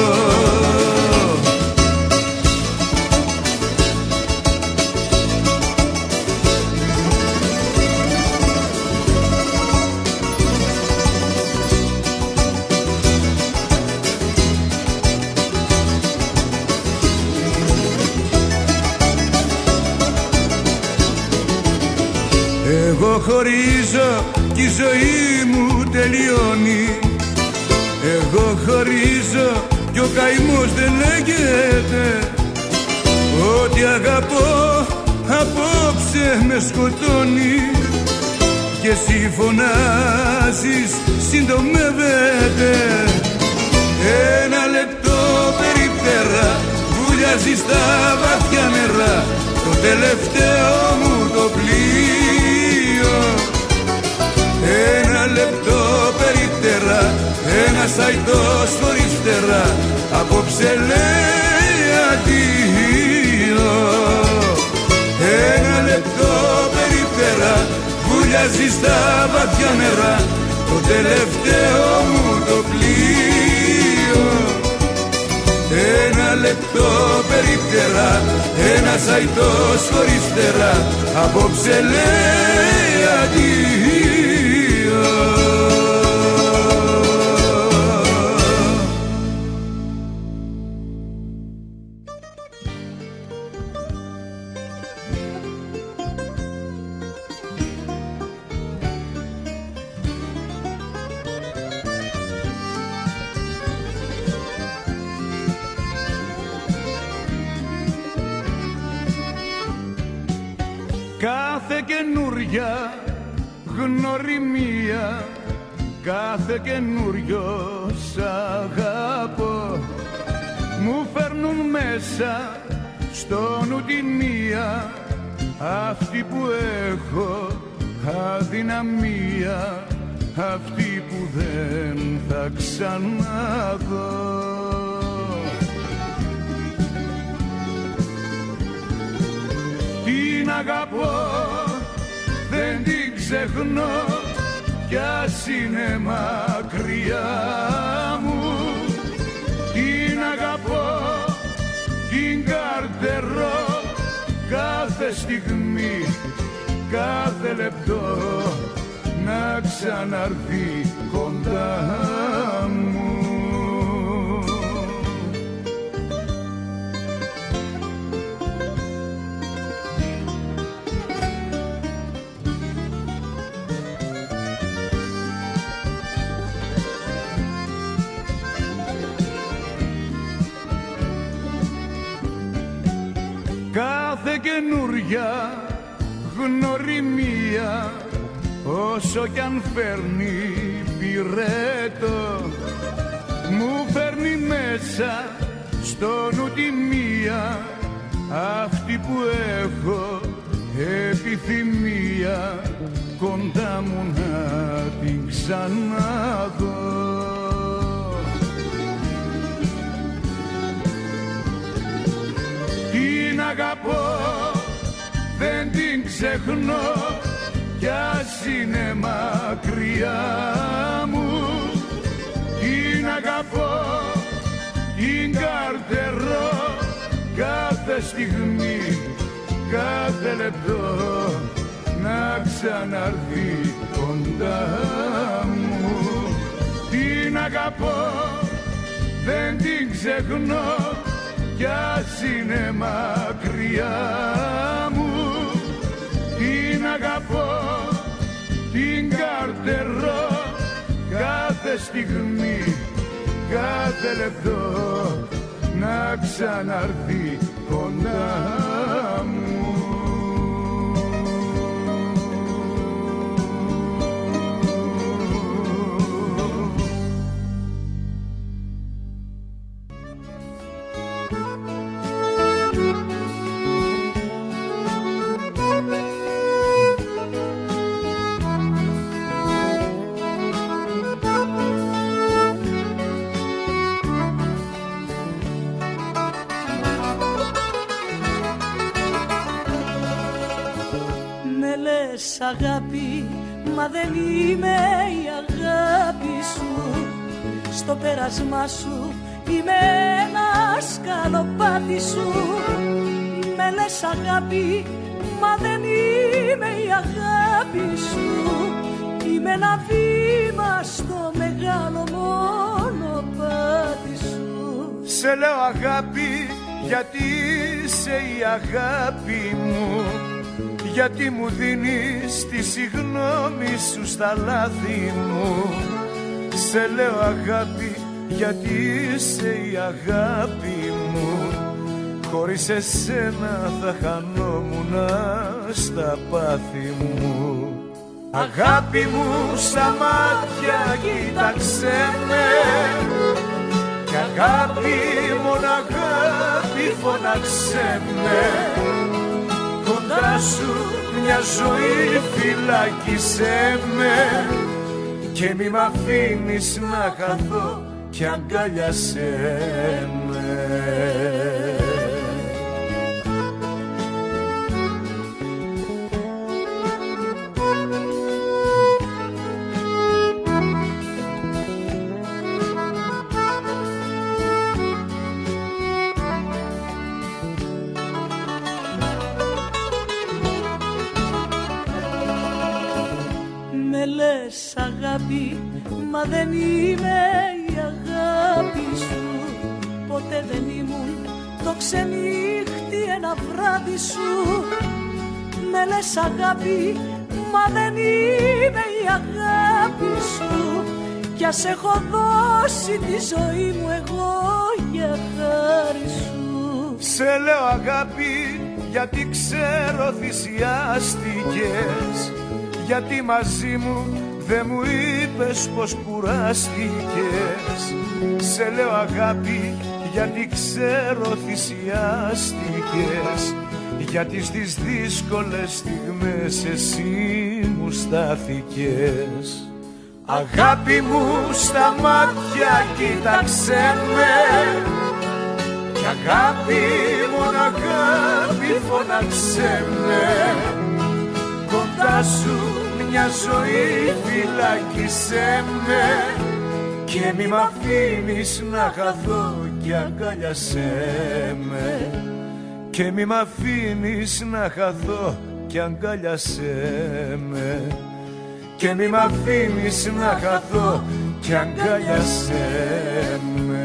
Εγώ χωρίζω κι η ζωή μου τελειώνει. Εγώ χωρίζω κι ο καημός δεν λέγεται. Ό,τι αγαπώ απόψε με σκοτώνει. Και εσύ φωνάζεις συντομεύεται. Ένα λεπτό περίπτερα, βουλιάζει στα βαθιά νερά το τελευταίο μου το πλοίο. Ένα λεπτό περίπτερα, ένας αϊτός χωρίς φτερά, απόψε λέει αντίο. Ένα λεπτό περίπτερα, βουλιάζει στα βαθιά νερά το τελευταίο μου το πλοίο. Ένα λεπτό περίπτερα, ένας αϊτός χωρίς φτερά, απόψε λέει αντίο. Κάθε καινούρια γνωριμία, κάθε καινούριο σ' αγαπώ, μου φέρνουν μέσα στο νου τη μία, αυτή που έχω αδυναμία, αυτή που δεν θα ξαναδώ. Την αγαπώ, δεν την ξεχνώ, κι ας είναι μακριά μου. Την αγαπώ, την καρτερώ, κάθε στιγμή, κάθε λεπτό, να ξαναρθεί κοντά μου. Κάθε καινούρια γνωριμία, όσο κι αν φέρνει πυρέτο, μου φέρνει μέσα στο νου τη μία, αυτή που έχω επιθυμία, κοντά μου να την ξαναδώ. Την αγαπώ, δεν την ξεχνώ, κι ας είναι μακριά μου. Την αγαπώ, την καρτερώ, κάθε στιγμή, κάθε λεπτό, να ξαναρθεί κοντά μου. Την αγαπώ, δεν την ξεχνώ, κι ας είναι μακριά μου. Την αγαπώ, την καρτερώ, κάθε στιγμή, κάθε λεπτό, να ξαναρθεί κοντά μου. λες αγάπη, μα δεν είμαι η αγάπη σου. Στο πέρασμά σου είμαι ένα σκαλοπάτι σου. Με λες αγάπη, μα δεν είμαι η αγάπη σου. Είμαι ένα βήμα στο μεγάλο μονοπάτι σου. Σε λέω αγάπη, γιατί είσαι η αγάπη μου. Γιατί μου δίνεις τη συγγνώμη σου στα λάθη μου. Σε λέω αγάπη, γιατί είσαι η αγάπη μου. Χωρίς εσένα θα χανόμουν στα πάθη μου. Αγάπη μου, στα μάτια κοίταξέ με. Κι αγάπη, μόνο αγάπη φωνάξε με. Κοντά σου μια ζωή φυλάκισέ με. Και μη μ' αφήνεις να χαθώ κι αγκάλιασέ με. Με λες αγάπη, μα δεν είμαι η αγάπη σου. Ποτέ δεν ήμουν το ξενύχτη ένα βράδυ σου. Με λες αγάπη, μα δεν είμαι η αγάπη σου. Κι ας έχω δώσει τη ζωή μου εγώ για χάρη σου. Σε λέω αγάπη, γιατί ξέρω θυσιάστηκες. Γιατί μαζί μου δεν μου είπες πως κουράστηκες. Σε λέω αγάπη, γιατί ξέρω θυσιάστηκες. Γιατί στις δύσκολες στιγμές εσύ μου στάθηκες. Αγάπη μου, στα μάτια κοίταξέ με. Κι αγάπη, μόνο αγάπη φωνάξε με. Κοντά σου μια ζωή φυλάκισέ με. Και μη μ' αφήνεις να χαθώ κι αγκάλιασέ με. Και μη μ' αφήνεις να χαθώ κι αγκάλιασέ με. Και μη μ' αφήνεις να χαθώ κι αγκάλιασέ με.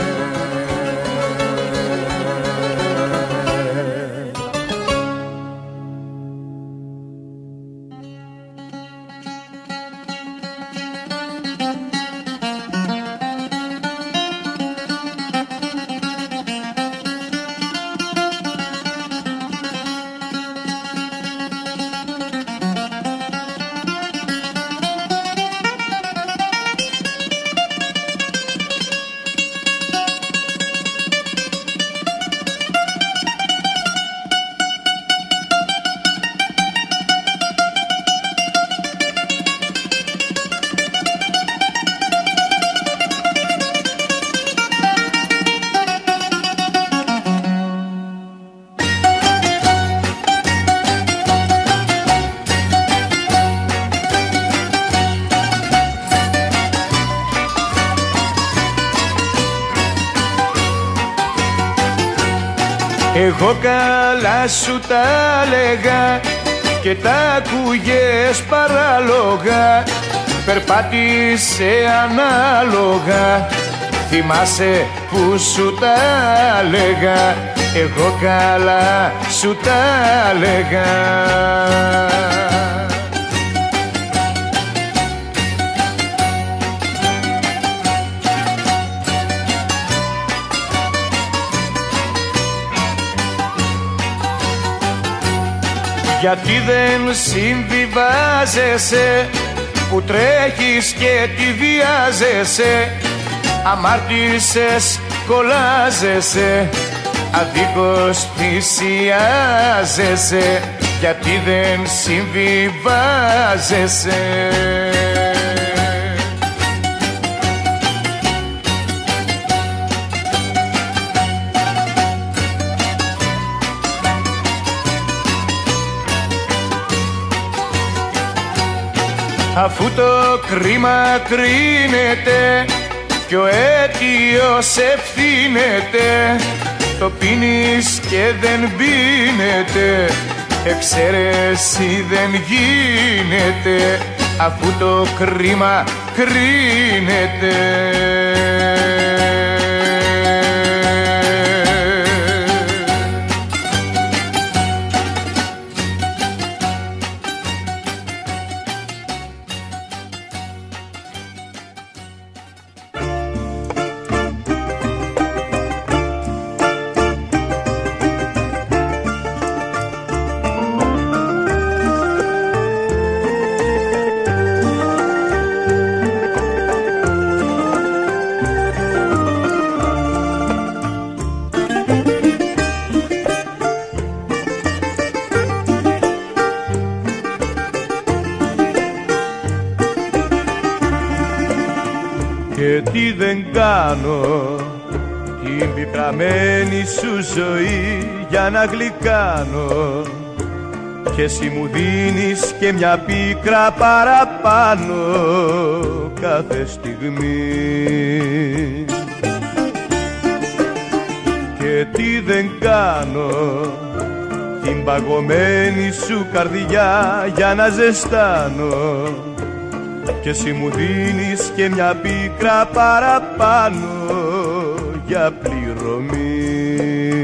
Εγώ καλά σου τα λέγα και τα ακούγες παράλογα. Περπάτησε ανάλογα, θυμάσαι που σου τα λέγα. Εγώ καλά σου τα λέγα. Γιατί δεν συμβιβάζεσαι, που τρέχεις και τη βιάζεσαι. Αμάρτησες, κολλάζεσαι, αδίκως θυσιάζεσαι. Γιατί δεν συμβιβάζεσαι. αφού το κρίμα κρίνεται κι ο αίτιος ευθύνεται, το πίνεις και δεν πίνεται, εξαίρεση δεν γίνεται, αφού το κρίμα κρίνεται. Και τι δεν κάνω την πικραμένη σου ζωή για να γλυκάνω, και εσύ μου δίνεις και μια πίκρα παραπάνω κάθε στιγμή. Και τι δεν κάνω την παγωμένη σου καρδιά για να ζεστάνω, και εσύ μου δίνεις και μια πίκρα παραπάνω για πληρωμή.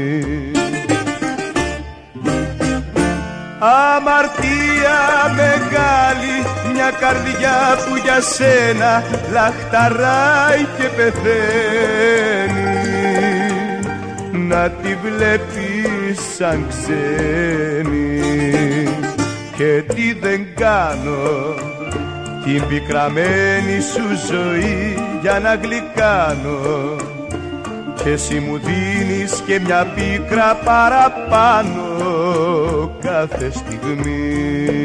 Αμαρτία μεγάλη, μια καρδιά που για σένα λαχταράει και πεθαίνει, να τη βλέπεις σαν ξένη. Και τι δεν κάνω την πικραμένη σου ζωή για να γλυκάνω, και εσύ μου δίνεις και μια πίκρα παραπάνω κάθε στιγμή.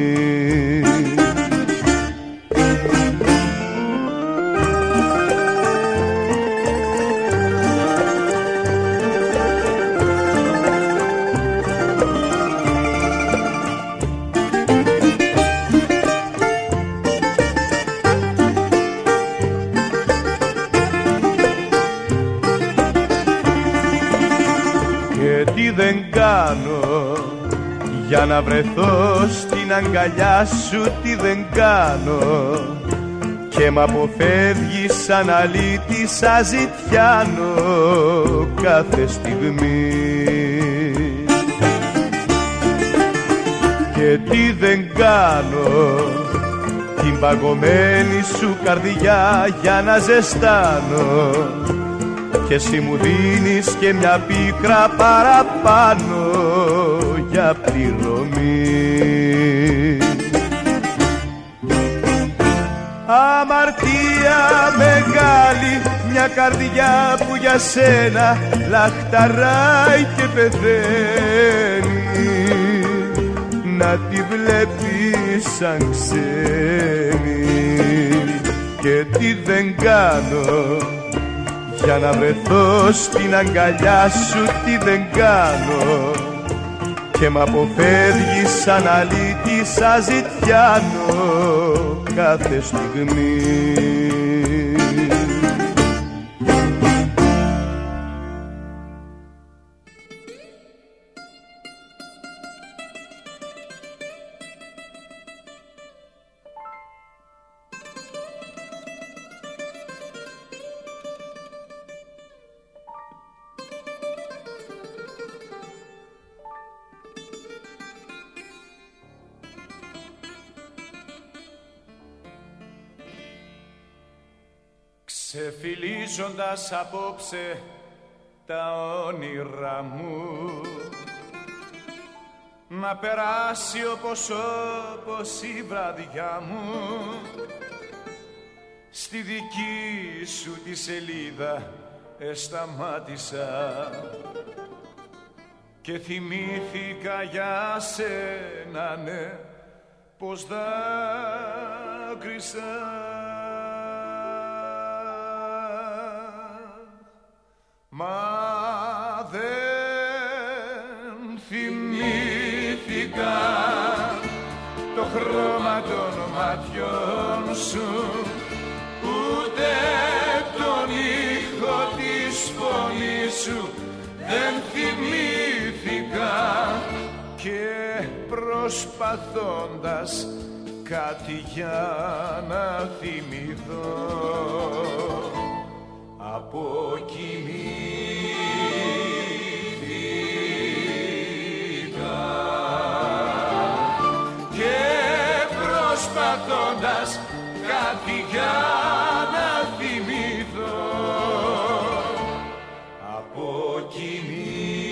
Τι δεν κάνω για να βρεθώ στην αγκαλιά σου, τι δεν κάνω, και μ' αποφεύγεις σαν αλήτη, σαν ζητιάνο κάθε στιγμή. Και τι δεν κάνω την παγωμένη σου καρδιά για να ζεστάνω, και εσύ μου δίνεις και μια πίκρα παραπάνω για πληρωμή. Αμαρτία μεγάλη, μια καρδιά που για σένα λαχταράει και πεθαίνει, να τη βλέπεις σαν ξένη. Και τι δεν κάνω για να βρεθώ στην αγκαλιά σου, τι δεν κάνω, και μ' αποφεύγεις σαν αλήτη, σαν ζητιάνο κάθε στιγμή. Ξεφυλίζοντας απόψε τα όνειρά μου, να περάσει όπως όπως η βραδιά μου, στη δική σου τη σελίδα εσταμάτησα και θυμήθηκα για σένα, ναι, πως δάκρυσα. Μα δεν θυμήθηκα το χρώμα των ματιών σου, ούτε τον ήχο της φωνής σου δεν θυμήθηκα. Και προσπαθώντας κάτι για να θυμηθώ, αποκοιμήθηκα. Και προσπαθώντας κάτι για να θυμηθώ, αποκοιμήθηκα.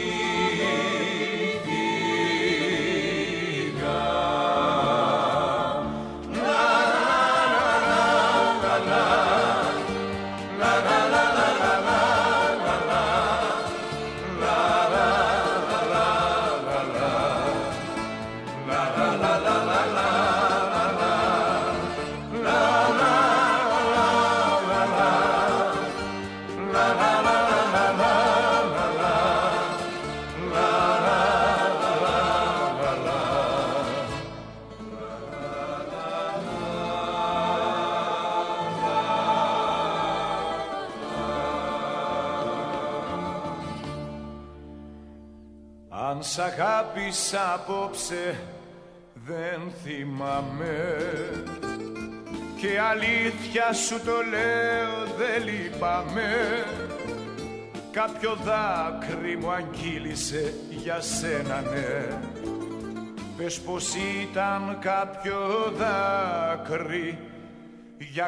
Αν σ' αγάπησα απόψε δεν θυμάμαι, και αλήθεια σου το λέω δεν λυπάμαι. Κάποιο δάκρυ μου αγγίλησε για σένα, ναι. Πες πως ήταν κάποιο δάκρυ για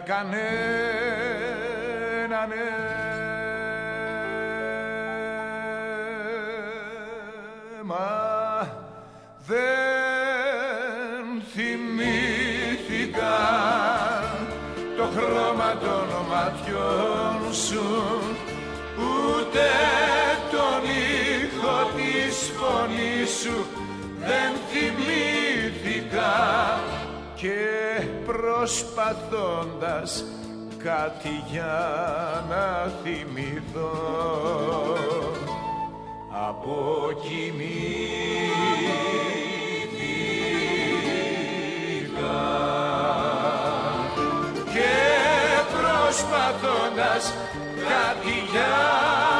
κανένα, ναι. Μα δεν θυμήθηκα το χρώμα των ματιών σου, ούτε τον ήχο της φωνής σου δεν θυμήθηκα. Και προσπαθώντας κάτι για να θυμηθώ, αποκοιμήθηκα. Και προσπαθώντας κάτι για